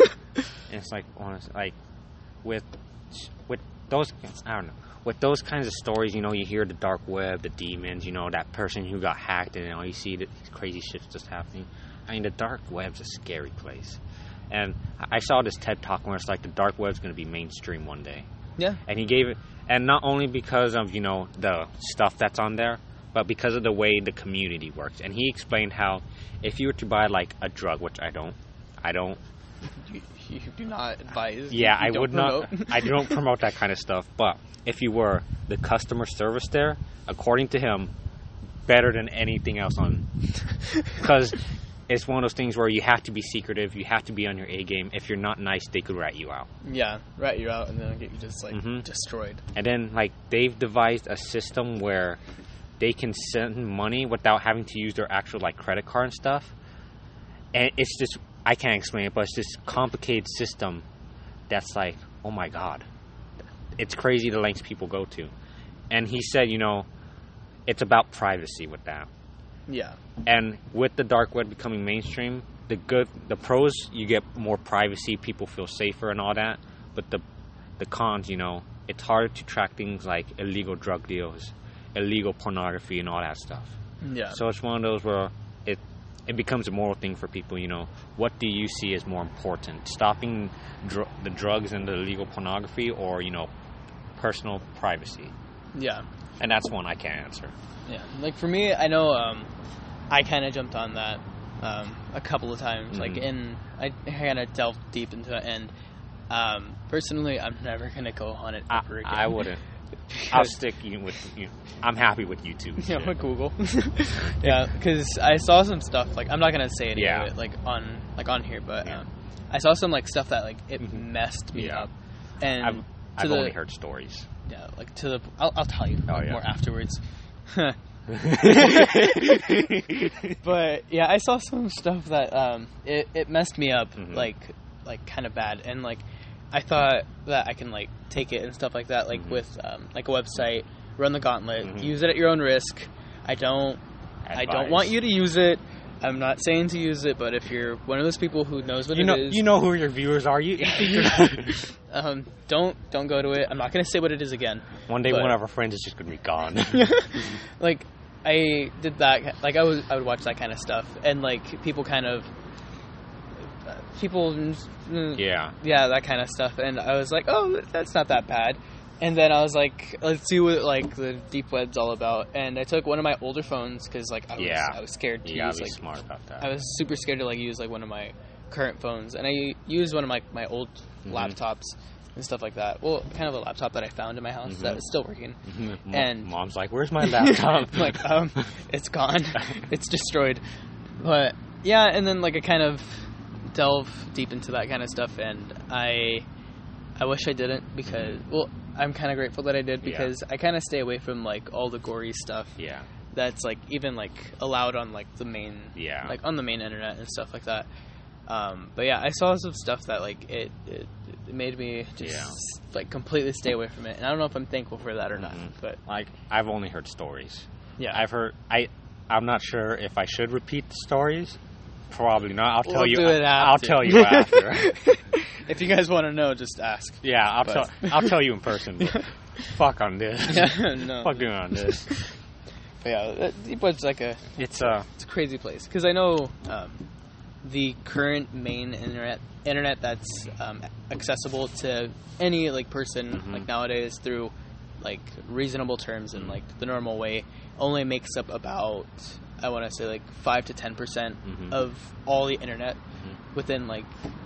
And it's like honestly, like with with those I don't know. With those kinds of stories, you know, you hear the dark web, the demons, you know, that person who got hacked, and all you see that these crazy shit's just happening. I mean, the dark web's a scary place. And I saw this TED talk where it's like the dark web's going to be mainstream one day. Yeah. And he gave it, and not only because of, you know, the stuff that's on there, but because of the way the community works. And he explained how if you were to buy, like, a drug, which I don't, I don't, You, you do not advise. yeah, you I don't would promote. not, I don't promote that kind of stuff, but if you were the customer service there, according to him, better than anything else on, because it's one of those things where you have to be secretive, you have to be on your A game. If you're not nice, they could rat you out. Yeah, rat you out and then get you just like Mhm. destroyed. And then, like, they've devised a system where they can send money without having to use their actual, like, credit card and stuff. And it's just, I can't explain it, but it's this complicated system that's like, oh my god. It's crazy the lengths people go to. And he said, you know, it's about privacy with that. Yeah. And with the dark web becoming mainstream, the good, the pros, you get more privacy, people feel safer and all that. But the the cons, you know, it's harder to track things like illegal drug deals, illegal pornography, and all that stuff. Yeah. So it's one of those where it it becomes a moral thing for people. You know, what do you see as more important? Stopping dr- the drugs and the illegal pornography, or you know, personal privacy? yeah. And that's one I can't answer. Yeah. Like for me, I know um, I kind of jumped on that um, a couple of times. Mhm. Like in, I kind of delved deep into it, and um, personally, I'm never gonna go on it ever I, again. I wouldn't. I'll stick you with you. I'm happy with YouTube. Yeah, with Google. Yeah, because I saw some stuff like I'm not gonna say any Yeah. of it like on like on here, but Yeah. um, I saw some like stuff that like it Mhm. messed me Yeah. up. And I've, to I've the, only heard stories. Yeah, like to the. I'll, I'll tell you Oh, like, yeah. more afterwards. But yeah, I saw some stuff that um it, it messed me up Mhm. like like kind of bad, and like I thought that I can like take it and stuff like that, like Mhm. with um like a website, run the gauntlet, Mhm. use it at your own risk. I don't I don't want you to use it. I'm not saying to use it, but if you're one of those people who knows what You it know, is, you know who your viewers are. You, um, don't don't go to it. I'm not gonna say what it is again. one day, But- one of our friends is just gonna be gone. Like I did that. Like I was, I would watch that kind of stuff, and like people kind of, uh, people, mm, Yeah. yeah, that kind of stuff. And I was like, oh, that's not that bad. And then I was like, let's see what like the deep web's all about. And I took one of my older phones because like I was, Yeah. I was scared to You gotta use be like smart about that. I was super scared to like use like one of my current phones, and I used one of my my old Mhm. laptops and stuff like that. Well, kind of a laptop that I found in my house Mhm. that was still working. Mom, and- mom's like, "Where's my laptop?" I'm like, um, it's gone, it's destroyed. But yeah, and then like I kind of delve deep into that kind of stuff, and I I wish I didn't because well, I'm kind of grateful that I did Yeah. because I kind of stay away from like all the gory stuff yeah. that's like even like allowed on like the main Yeah. like on the main internet and stuff like that. Um, but yeah, I saw some stuff that like it it, it made me just Yeah. like completely stay away from it, and I don't know if I'm thankful for that or not. Mhm. But Like, I've only heard stories. yeah, I've heard. I. I'm not sure if I should repeat the stories. Probably not. I'll tell We'll you. do it I'll after. tell you after. If you guys want to know, just ask. Yeah, I'll But- tell. I'll tell you in person. But fuck on this. Yeah, no. Fuck doing on this. But yeah, uh, Deep Web's like a It's uh. it's a crazy place because I know um, the current main internet internet that's um, accessible to any like person Mhm. like nowadays through like reasonable terms and like the normal way only makes up about I want to say like five to ten percent Mhm. of all the internet within like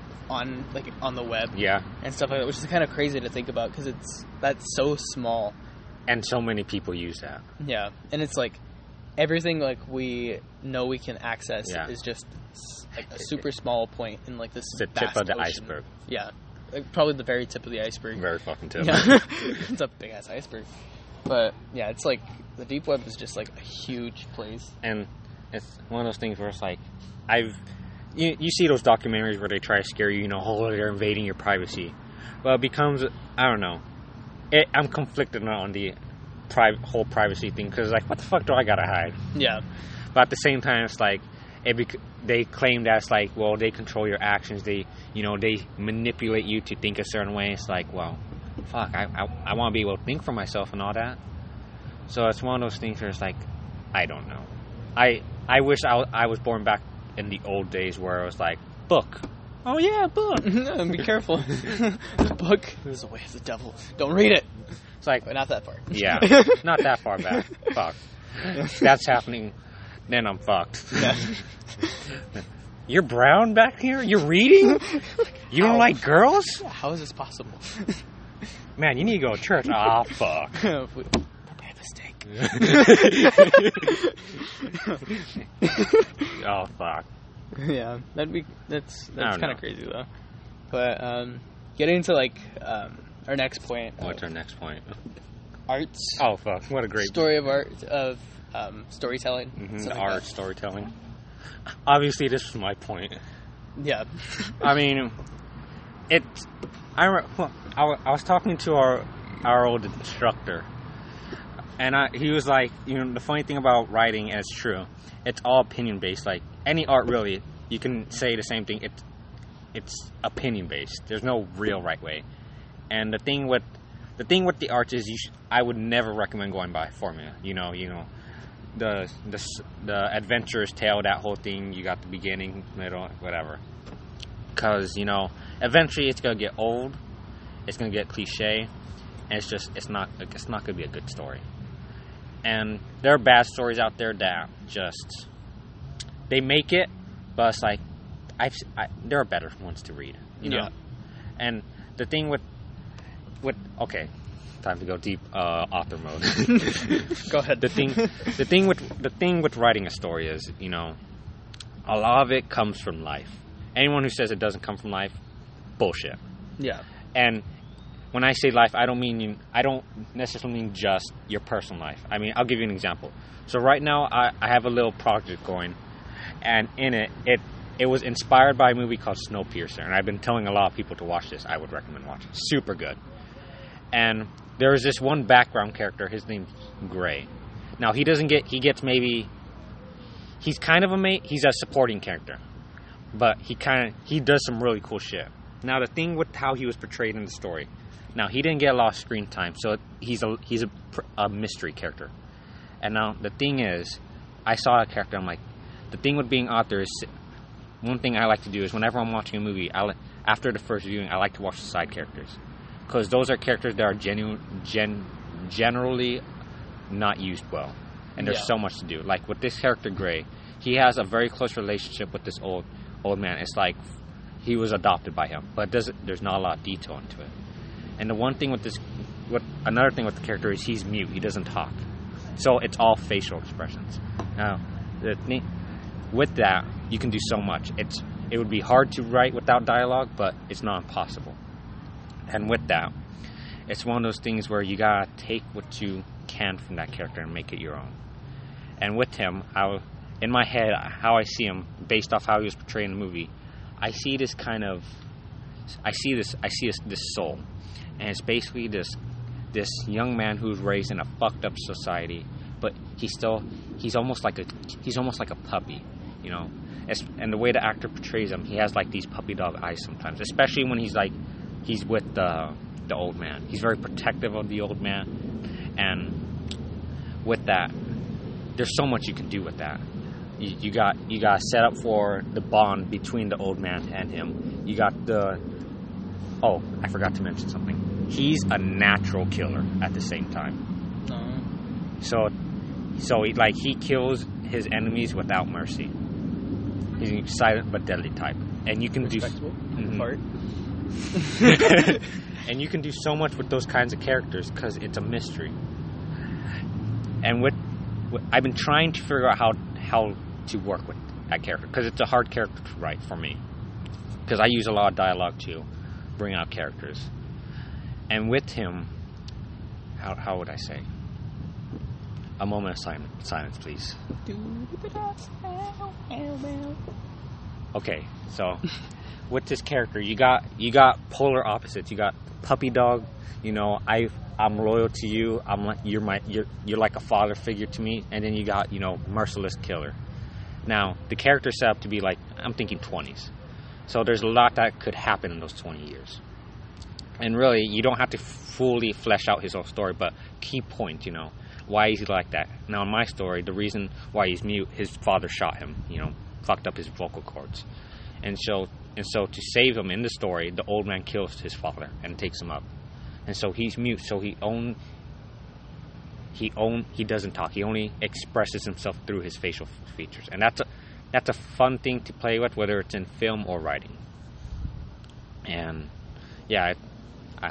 on like on the web Yeah, and stuff like that, which is kind of crazy to think about because it's that's so small. and so many people use that. Yeah, and it's like everything like we know we can access Yeah. is just s- like a super small point in like this It's the tip vast of the ocean. iceberg. Yeah, like, probably the very tip of the iceberg. Very fucking tip. Yeah, it's a big ass iceberg. But yeah, it's like the deep web is just like a huge place. And it's one of those things where it's like, I've, you, you see those documentaries where they try to scare you, you know, oh, they're invading your privacy. Well, it becomes, I don't know, it, I'm conflicted on the pri- whole privacy thing, because like, what the fuck do I gotta hide? Yeah, But at the same time, it's like, it bec- they claim that it's like, well, they control your actions, they, you know, they manipulate you to think a certain way. It's like, well, fuck, I, I, I want to be able to think for myself and all that. So it's one of those things where it's like, I don't know. I I wish I, w- I was born back in the old days where it was like, book. Oh yeah, book. be careful. The book is the way of the devil. Don't read it. It's like, But not that far. yeah, not that far back. Fuck. That's happening, then I'm fucked. Yeah. You're brown back here? You're reading? You don't Ow. like girls? How is this possible? Man, you need to go to church. Ah, fuck. We prepared the steak. Oh, fuck. Yeah, that'd be that's I that's don't kind of crazy though. But um, getting to like um, our next point, What's of our next point? arts, Oh, fuck. What a great story of art of um, storytelling, Mhm, something art, like storytelling. Obviously, this was my point. that. Yeah, I mean, it. I, re- well, I, wa- I was talking to our our old instructor, and I, he was like, you know, the funny thing about writing, and it's true, it's all opinion based. Like any art, really, you can say the same thing. It's it's opinion based. There's no real right way. And the thing with the thing with the arts is, you should, I would never recommend going by formula. You know, you know. The, the the adventurer's tale, that whole thing, you got the beginning, middle, whatever. Because, you know, eventually it's going to get old, it's going to get cliche, and it's just, it's not, it's not going to be a good story. And there are bad stories out there that just, they make it, but it's like, I've, I, there are better ones to read, you know? Yeah. And the thing with with okay, time to go deep uh, author mode. Go ahead. The thing, the thing with the thing with writing a story is, you know, a lot of it comes from life. Anyone who says it doesn't come from life, bullshit. Yeah. And when I say life, I don't mean you, I don't necessarily mean just your personal life. I mean, I'll give you an example. So right now, I, I have a little project going, and in it, it it was inspired by a movie called Snowpiercer, and I've been telling a lot of people to watch this. I would recommend watching. Super good. And there is this one background character. His name's Gray. Now he doesn't get. He gets maybe. He's kind of a mate. He's a supporting character, but he kind of he does some really cool shit. Now the thing with how he was portrayed in the story. Now he didn't get a lot of screen time, so he's a he's a, a mystery character. And now the thing is, I saw a character. I'm like, the thing with being author is, one thing I like to do is whenever I'm watching a movie, I after the first viewing, I like to watch the side characters, because those are characters that are genuine, gen, generally not used well, and there's Yeah. so much to do. Like with this character Gray, he has a very close relationship with this old old man. It's like he was adopted by him, but it doesn't, there's not a lot of detail into it. And the one thing with this, what another thing with the character is he's mute. He doesn't talk, so it's all facial expressions. Now, the thing with that, you can do so much. It's it would be hard to write without dialogue, but it's not impossible. And with that, it's one of those things where you gotta take what you can from that character and make it your own. And with him, I, in my head, how I see him, based off how he was portrayed in the movie, I see this kind of, I see this, I see this, this soul. And it's basically this this young man who's raised in a fucked up society, but he's still he's almost like a he's almost like a puppy, you know. It's, and the way the actor portrays him, he has like these puppy dog eyes sometimes, especially when he's like he's with the the old man. He's very protective of the old man, and with that, there's so much you can do with that. You, you got you got set up for the bond between the old man and him. You got the Oh, I forgot to mention something. He's a natural killer at the same time. Uh, So, so he, like he kills his enemies without mercy. He's a silent but deadly type, and you can do respectable Mhm. part. and you can do so much with those kinds of characters because it's a mystery. And with, with I've been trying to figure out how how to work with that character, because it's a hard character to write for me, because I use a lot of dialogue too. Bring out characters. And with him, how how would I say? A moment of silence, silence, please. Okay, so with this character, you got you got polar opposites. You got puppy dog. You know, I I'm loyal to you. I'm like you're my you're you're like a father figure to me. And then you got, you know, merciless killer. Now the character's set up to be like, I'm thinking twenties. So there's a lot that could happen in those twenty years. And really, you don't have to fully flesh out his whole story, but key points, you know. Why is he like that? Now, in my story, the reason why he's mute, his father shot him, you know, fucked up his vocal cords. And so, and so to save him in the story, the old man kills his father and takes him up. And so he's mute, so he own, he own, he doesn't talk. He only expresses himself through his facial features. And that's a, That's a fun thing to play with, whether it's in film or writing. And yeah, I, I,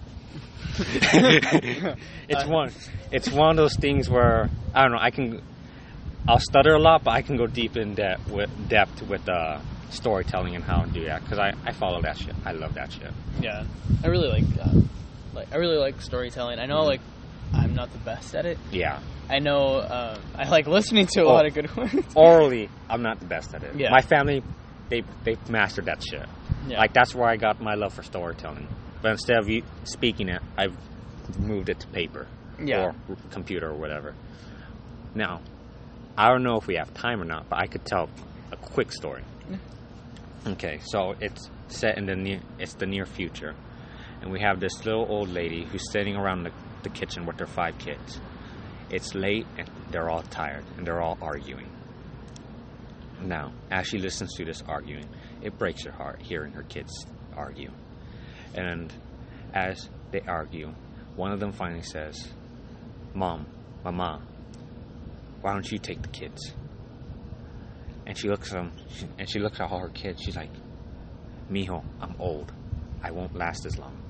it's one, it's one of those things where I don't know. I can, I'll stutter a lot, but I can go deep in depth with depth with uh, storytelling and how to do that, because I, I follow that shit. I love that shit. Yeah, I really like uh, like I really like storytelling. I know like I'm not the best at it. Yeah. I know um, I like listening to a Oh. lot of good ones. Orally, I'm not the best at it. Yeah. My family, they they mastered that shit. Yeah. Like, that's where I got my love for storytelling. But instead of you speaking it, I've moved it to paper Yeah. or computer or whatever. Now, I don't know if we have time or not, but I could tell a quick story. Yeah. Okay, so it's set in the near, it's the near future, and we have this little old lady who's sitting around the, the kitchen with her five kids. It's late, and they're all tired, and they're all arguing. Now, as she listens to this arguing, it breaks her heart hearing her kids argue. And as they argue, one of them finally says, "Mom, Mama, why don't you take the kids?" And she looks at them, and she looks at all her kids. She's like, "Mijo, I'm old. I won't last as long."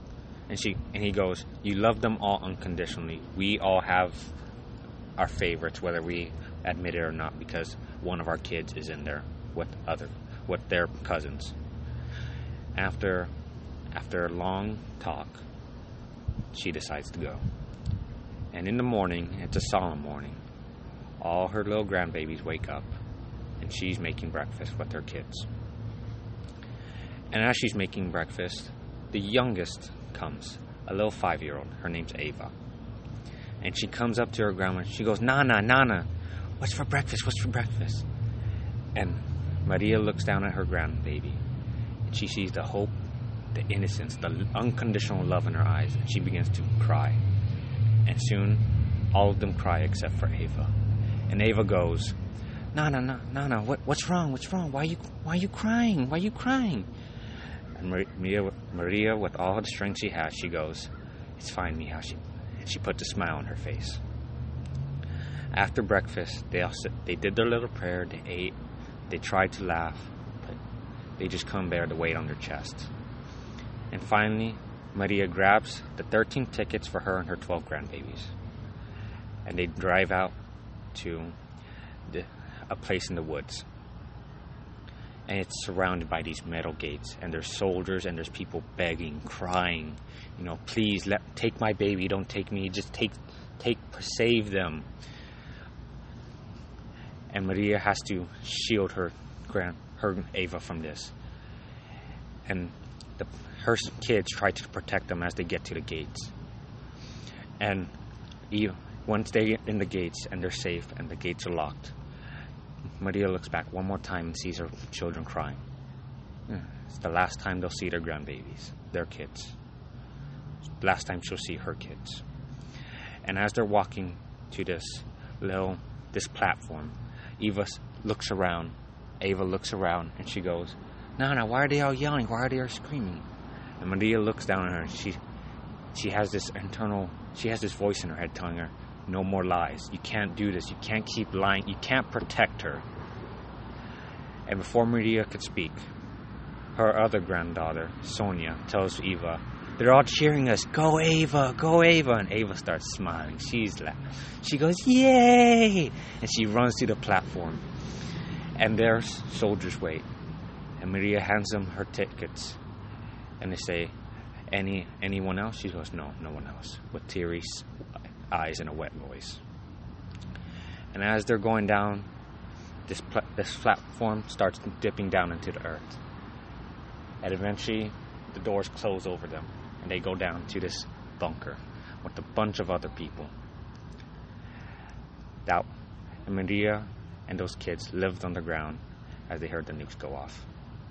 And she and he goes, you love them all unconditionally. We all have our favorites, whether we admit it or not, because one of our kids is in there with other with their cousins. After after a long talk, she decides to go. And in the morning, it's a solemn morning. All her little grandbabies wake up, and she's making breakfast with her kids. And as she's making breakfast, the youngest comes, a little five-year-old. Her name's Ava. And she comes up to her grandma. She goes, Nana, Nana, what's for breakfast? What's for breakfast? And Maria looks down at her grandbaby, and she sees the hope, the innocence, the unconditional love in her eyes, and she begins to cry. And soon, all of them cry except for Ava. And Ava goes, Nana, Nana, Nana, what, what's wrong? What's wrong? Why are you, why are you crying? Why are you crying? And Maria, Maria, with all the strength she has, she goes, it's fine, Mija. She, and she puts a smile on her face. After breakfast, they all sit, they did their little prayer, they ate, they tried to laugh, but they just couldn't bear the weight on their chest. And finally, Maria grabs the thirteen tickets for her and her twelve grandbabies. And they drive out to the, a place in the woods. And it's surrounded by these metal gates, and there's soldiers, and there's people begging, crying, you know, please let take my baby, don't take me, just take, take, save them. And Maria has to shield her grand, her Ava from this, and the, her kids try to protect them as they get to the gates. And Eva, once they get in the gates and they're safe and the gates are locked, Maria looks back one more time and sees her children crying. It's the last time they'll see their grandbabies, their kids. Last time she'll see her kids. And as they're walking to this little, this platform, Eva looks around, Ava looks around, and she goes, Nana, why are they all yelling? Why are they all screaming? And Maria looks down at her, and she, she has this internal, she has this voice in her head telling her, no more lies. You can't do this. You can't keep lying. You can't protect her. And before Maria could speak, her other granddaughter, Sonia, tells Eva, they're all cheering us, go Ava, go Ava. And Ava starts smiling. She's laughing. She goes, yay! And she runs to the platform. And their soldiers wait. And Maria hands them her tickets. And they say, Any anyone else? She goes, no, no one else. With teary eyes and a wet voice. And as they're going down, this pl- this platform starts dipping down into the earth. And eventually, the doors close over them, and they go down to this bunker with a bunch of other people. That, and Maria and those kids lived on the ground as they heard the nukes go off.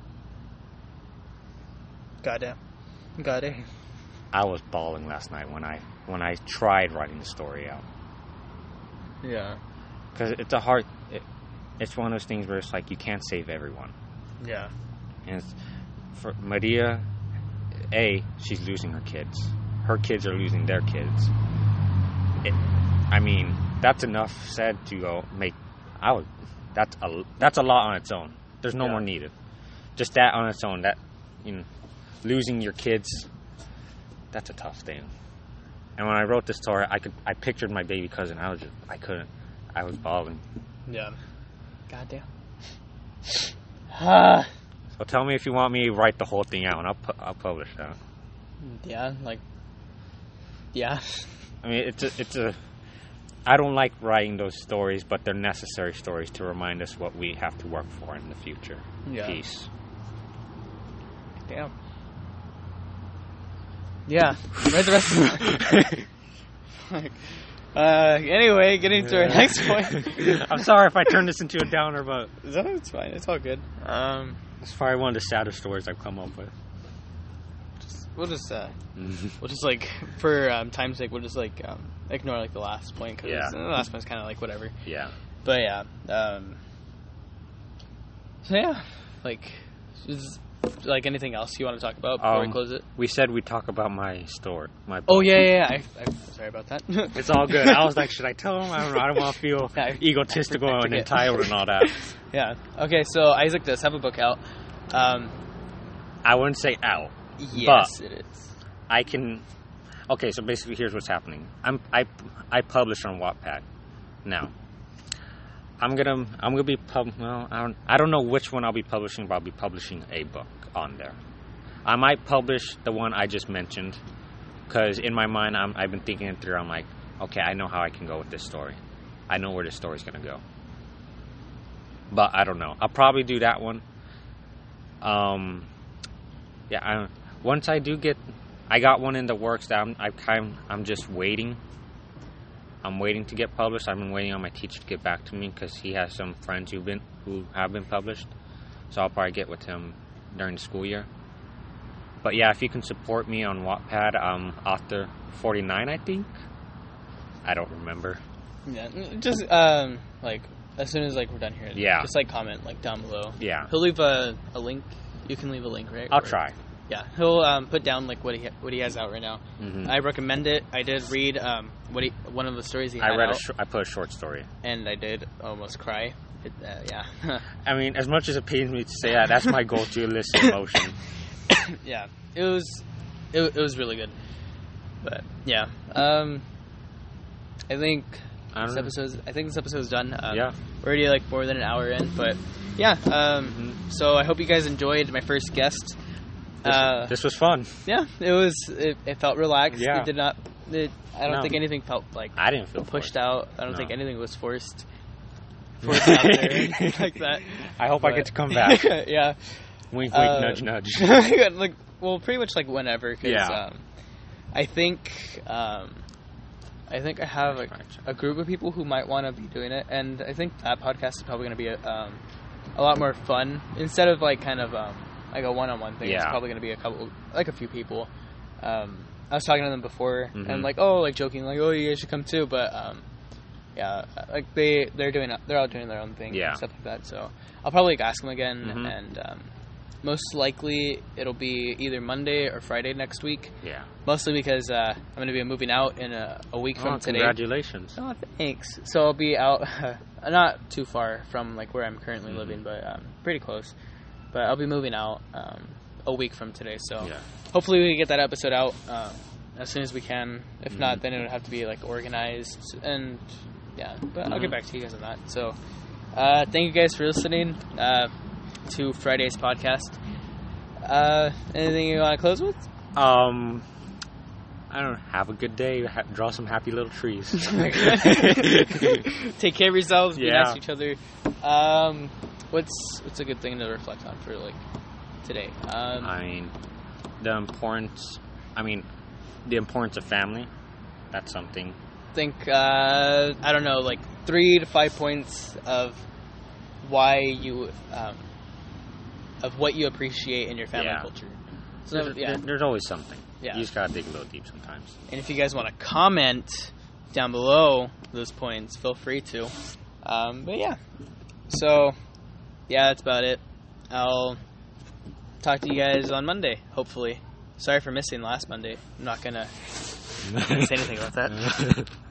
Got it. Got it. I was bawling last night when I when I tried writing the story out. Yeah. Because it's a hard... It, it's one of those things where it's like you can't save everyone. Yeah. And it's, for Maria, A, she's losing her kids. Her kids are losing their kids. It, I mean, that's enough said to go make... I would... That's a, that's a lot on its own. There's no yeah. more needed. Just that on its own, that... You know, losing your kids, that's a tough thing. And when I wrote this story, I could I pictured my baby cousin. I was just I couldn't. I was bawling. Yeah. Goddamn. Ah. So tell me if you want me to write the whole thing out, and I'll pu- I'll publish that. Yeah, like. Yeah. I mean, it's a, it's a. I don't like writing those stories, but they're necessary stories to remind us what we have to work for in the future. Yeah. Peace. Damn. Yeah. Write the rest of it. uh, anyway, getting to our next point. I'm sorry if I turned this into a downer, but no, it's fine. It's all good. Um, it's probably one of the saddest stories I've come up with. Just, we'll just, uh, we'll just like for um, time's sake, we'll just like um, ignore like the last point because yeah. the last one's kind of like whatever. Yeah. But yeah. Um, so yeah, like. Is, Like anything else you want to talk about before um, we close it? We said we'd talk about my story. My oh yeah, yeah. yeah. I, I'm sorry about that. It's all good. I was like, should I tell him? I don't know. I don't want to feel yeah, egotistical I and entitled and all that. Yeah. Okay. So Isaac does have a book out. Um, I wouldn't say out. Yes, but it is. I can. Okay, so basically, here's what's happening. I'm I I publish on Wattpad now. I'm gonna I'm gonna be pub. Well, I don't I don't know which one I'll be publishing, but I'll be publishing a book on there. I might publish the one I just mentioned, because in my mind, I'm, I've been thinking it through. I'm like, okay, I know how I can go with this story. I know where this story's gonna go. But I don't know. I'll probably do that one. Um, yeah. I, once I do get, I got one in the works that I'm I kind I'm just waiting. I'm waiting to get published. I've been waiting on my teacher to get back to me because he has some friends who've been who have been published. So I'll probably get with him during the school year. But yeah, if you can support me on Wattpad, um, author forty-nine, I think. I don't remember. Yeah, just um, like as soon as like we're done here, yeah, just like comment like down below. Yeah, he'll leave a, a link. You can leave a link, right? I'll or, try. Yeah, he'll um, put down like what he what he has out right now. Mm-hmm. I recommend it. I did read um, what he one of the stories he had I read. out, A sh- I put a short story, and I did almost cry. It, uh, yeah. I mean, as much as it pains me to say that, that's my goal to elicit emotion. Yeah, it was it, it was really good, but yeah, um, I think I don't this know. episode's I think this episode's done. Um, Yeah, we're already like more than an hour in, but yeah. Um, mm-hmm. So I hope you guys enjoyed my first guest. This, Uh, this was fun. yeah, it was. It, it felt relaxed. Yeah. It did not. It, I don't No. think anything felt like I didn't feel pushed forced. out. I don't No. think anything was forced. Forced out there, anything like that. I hope But, I get to come back. yeah. Wink, wink, Uh, nudge, nudge. like, well, pretty much like whenever. Cause, Yeah. Um, I think. Um, I think I have a, a group of people who might want to be doing it, and I think that podcast is probably going to be a, um, a lot more fun instead of like kind of um, like a one-on-one thing. It's Yeah. probably going to be a couple, like a few people. Um, I was talking to them before, Mhm. and like, oh, like joking, like, oh, you guys should come too, but um, yeah, like they they're doing they're all doing their own thing, Yeah. and stuff like that. So I'll probably like, ask them again, Mhm. and um, most likely it'll be either Monday or Friday next week. Yeah. Mostly because uh, I'm going to be moving out in a, a week from Oh, today. congratulations. Oh, thanks. So I'll be out, not too far from like where I'm currently Mhm. living, but um, pretty close. But I'll be moving out um, a week from today, so Yeah. hopefully we can get that episode out um, as soon as we can. If Mhm. not, then it would have to be like organized, and yeah. But I'll get Mhm. back to you guys on that. So uh, thank you guys for listening uh, to Friday's podcast. Uh, anything you want to close with? Um, I don't know. Have a good day. Ha- draw some happy little trees. Take care of yourselves. Be Yeah. nice to each other. Um, what's what's a good thing to reflect on for like today? Um, I mean, the importance. I mean, the importance of family. That's something. think uh, I don't know, like three to five points of why you um, of what you appreciate in your family Yeah. culture. So There's, yeah, there- there's always something. Yeah. You just gotta dig a little deep sometimes. and if you guys want to comment down below those points, feel free to. Um, but yeah, so yeah, that's about it. I'll talk to you guys on Monday, hopefully. Sorry for missing last Monday. I'm not gonna say anything about that.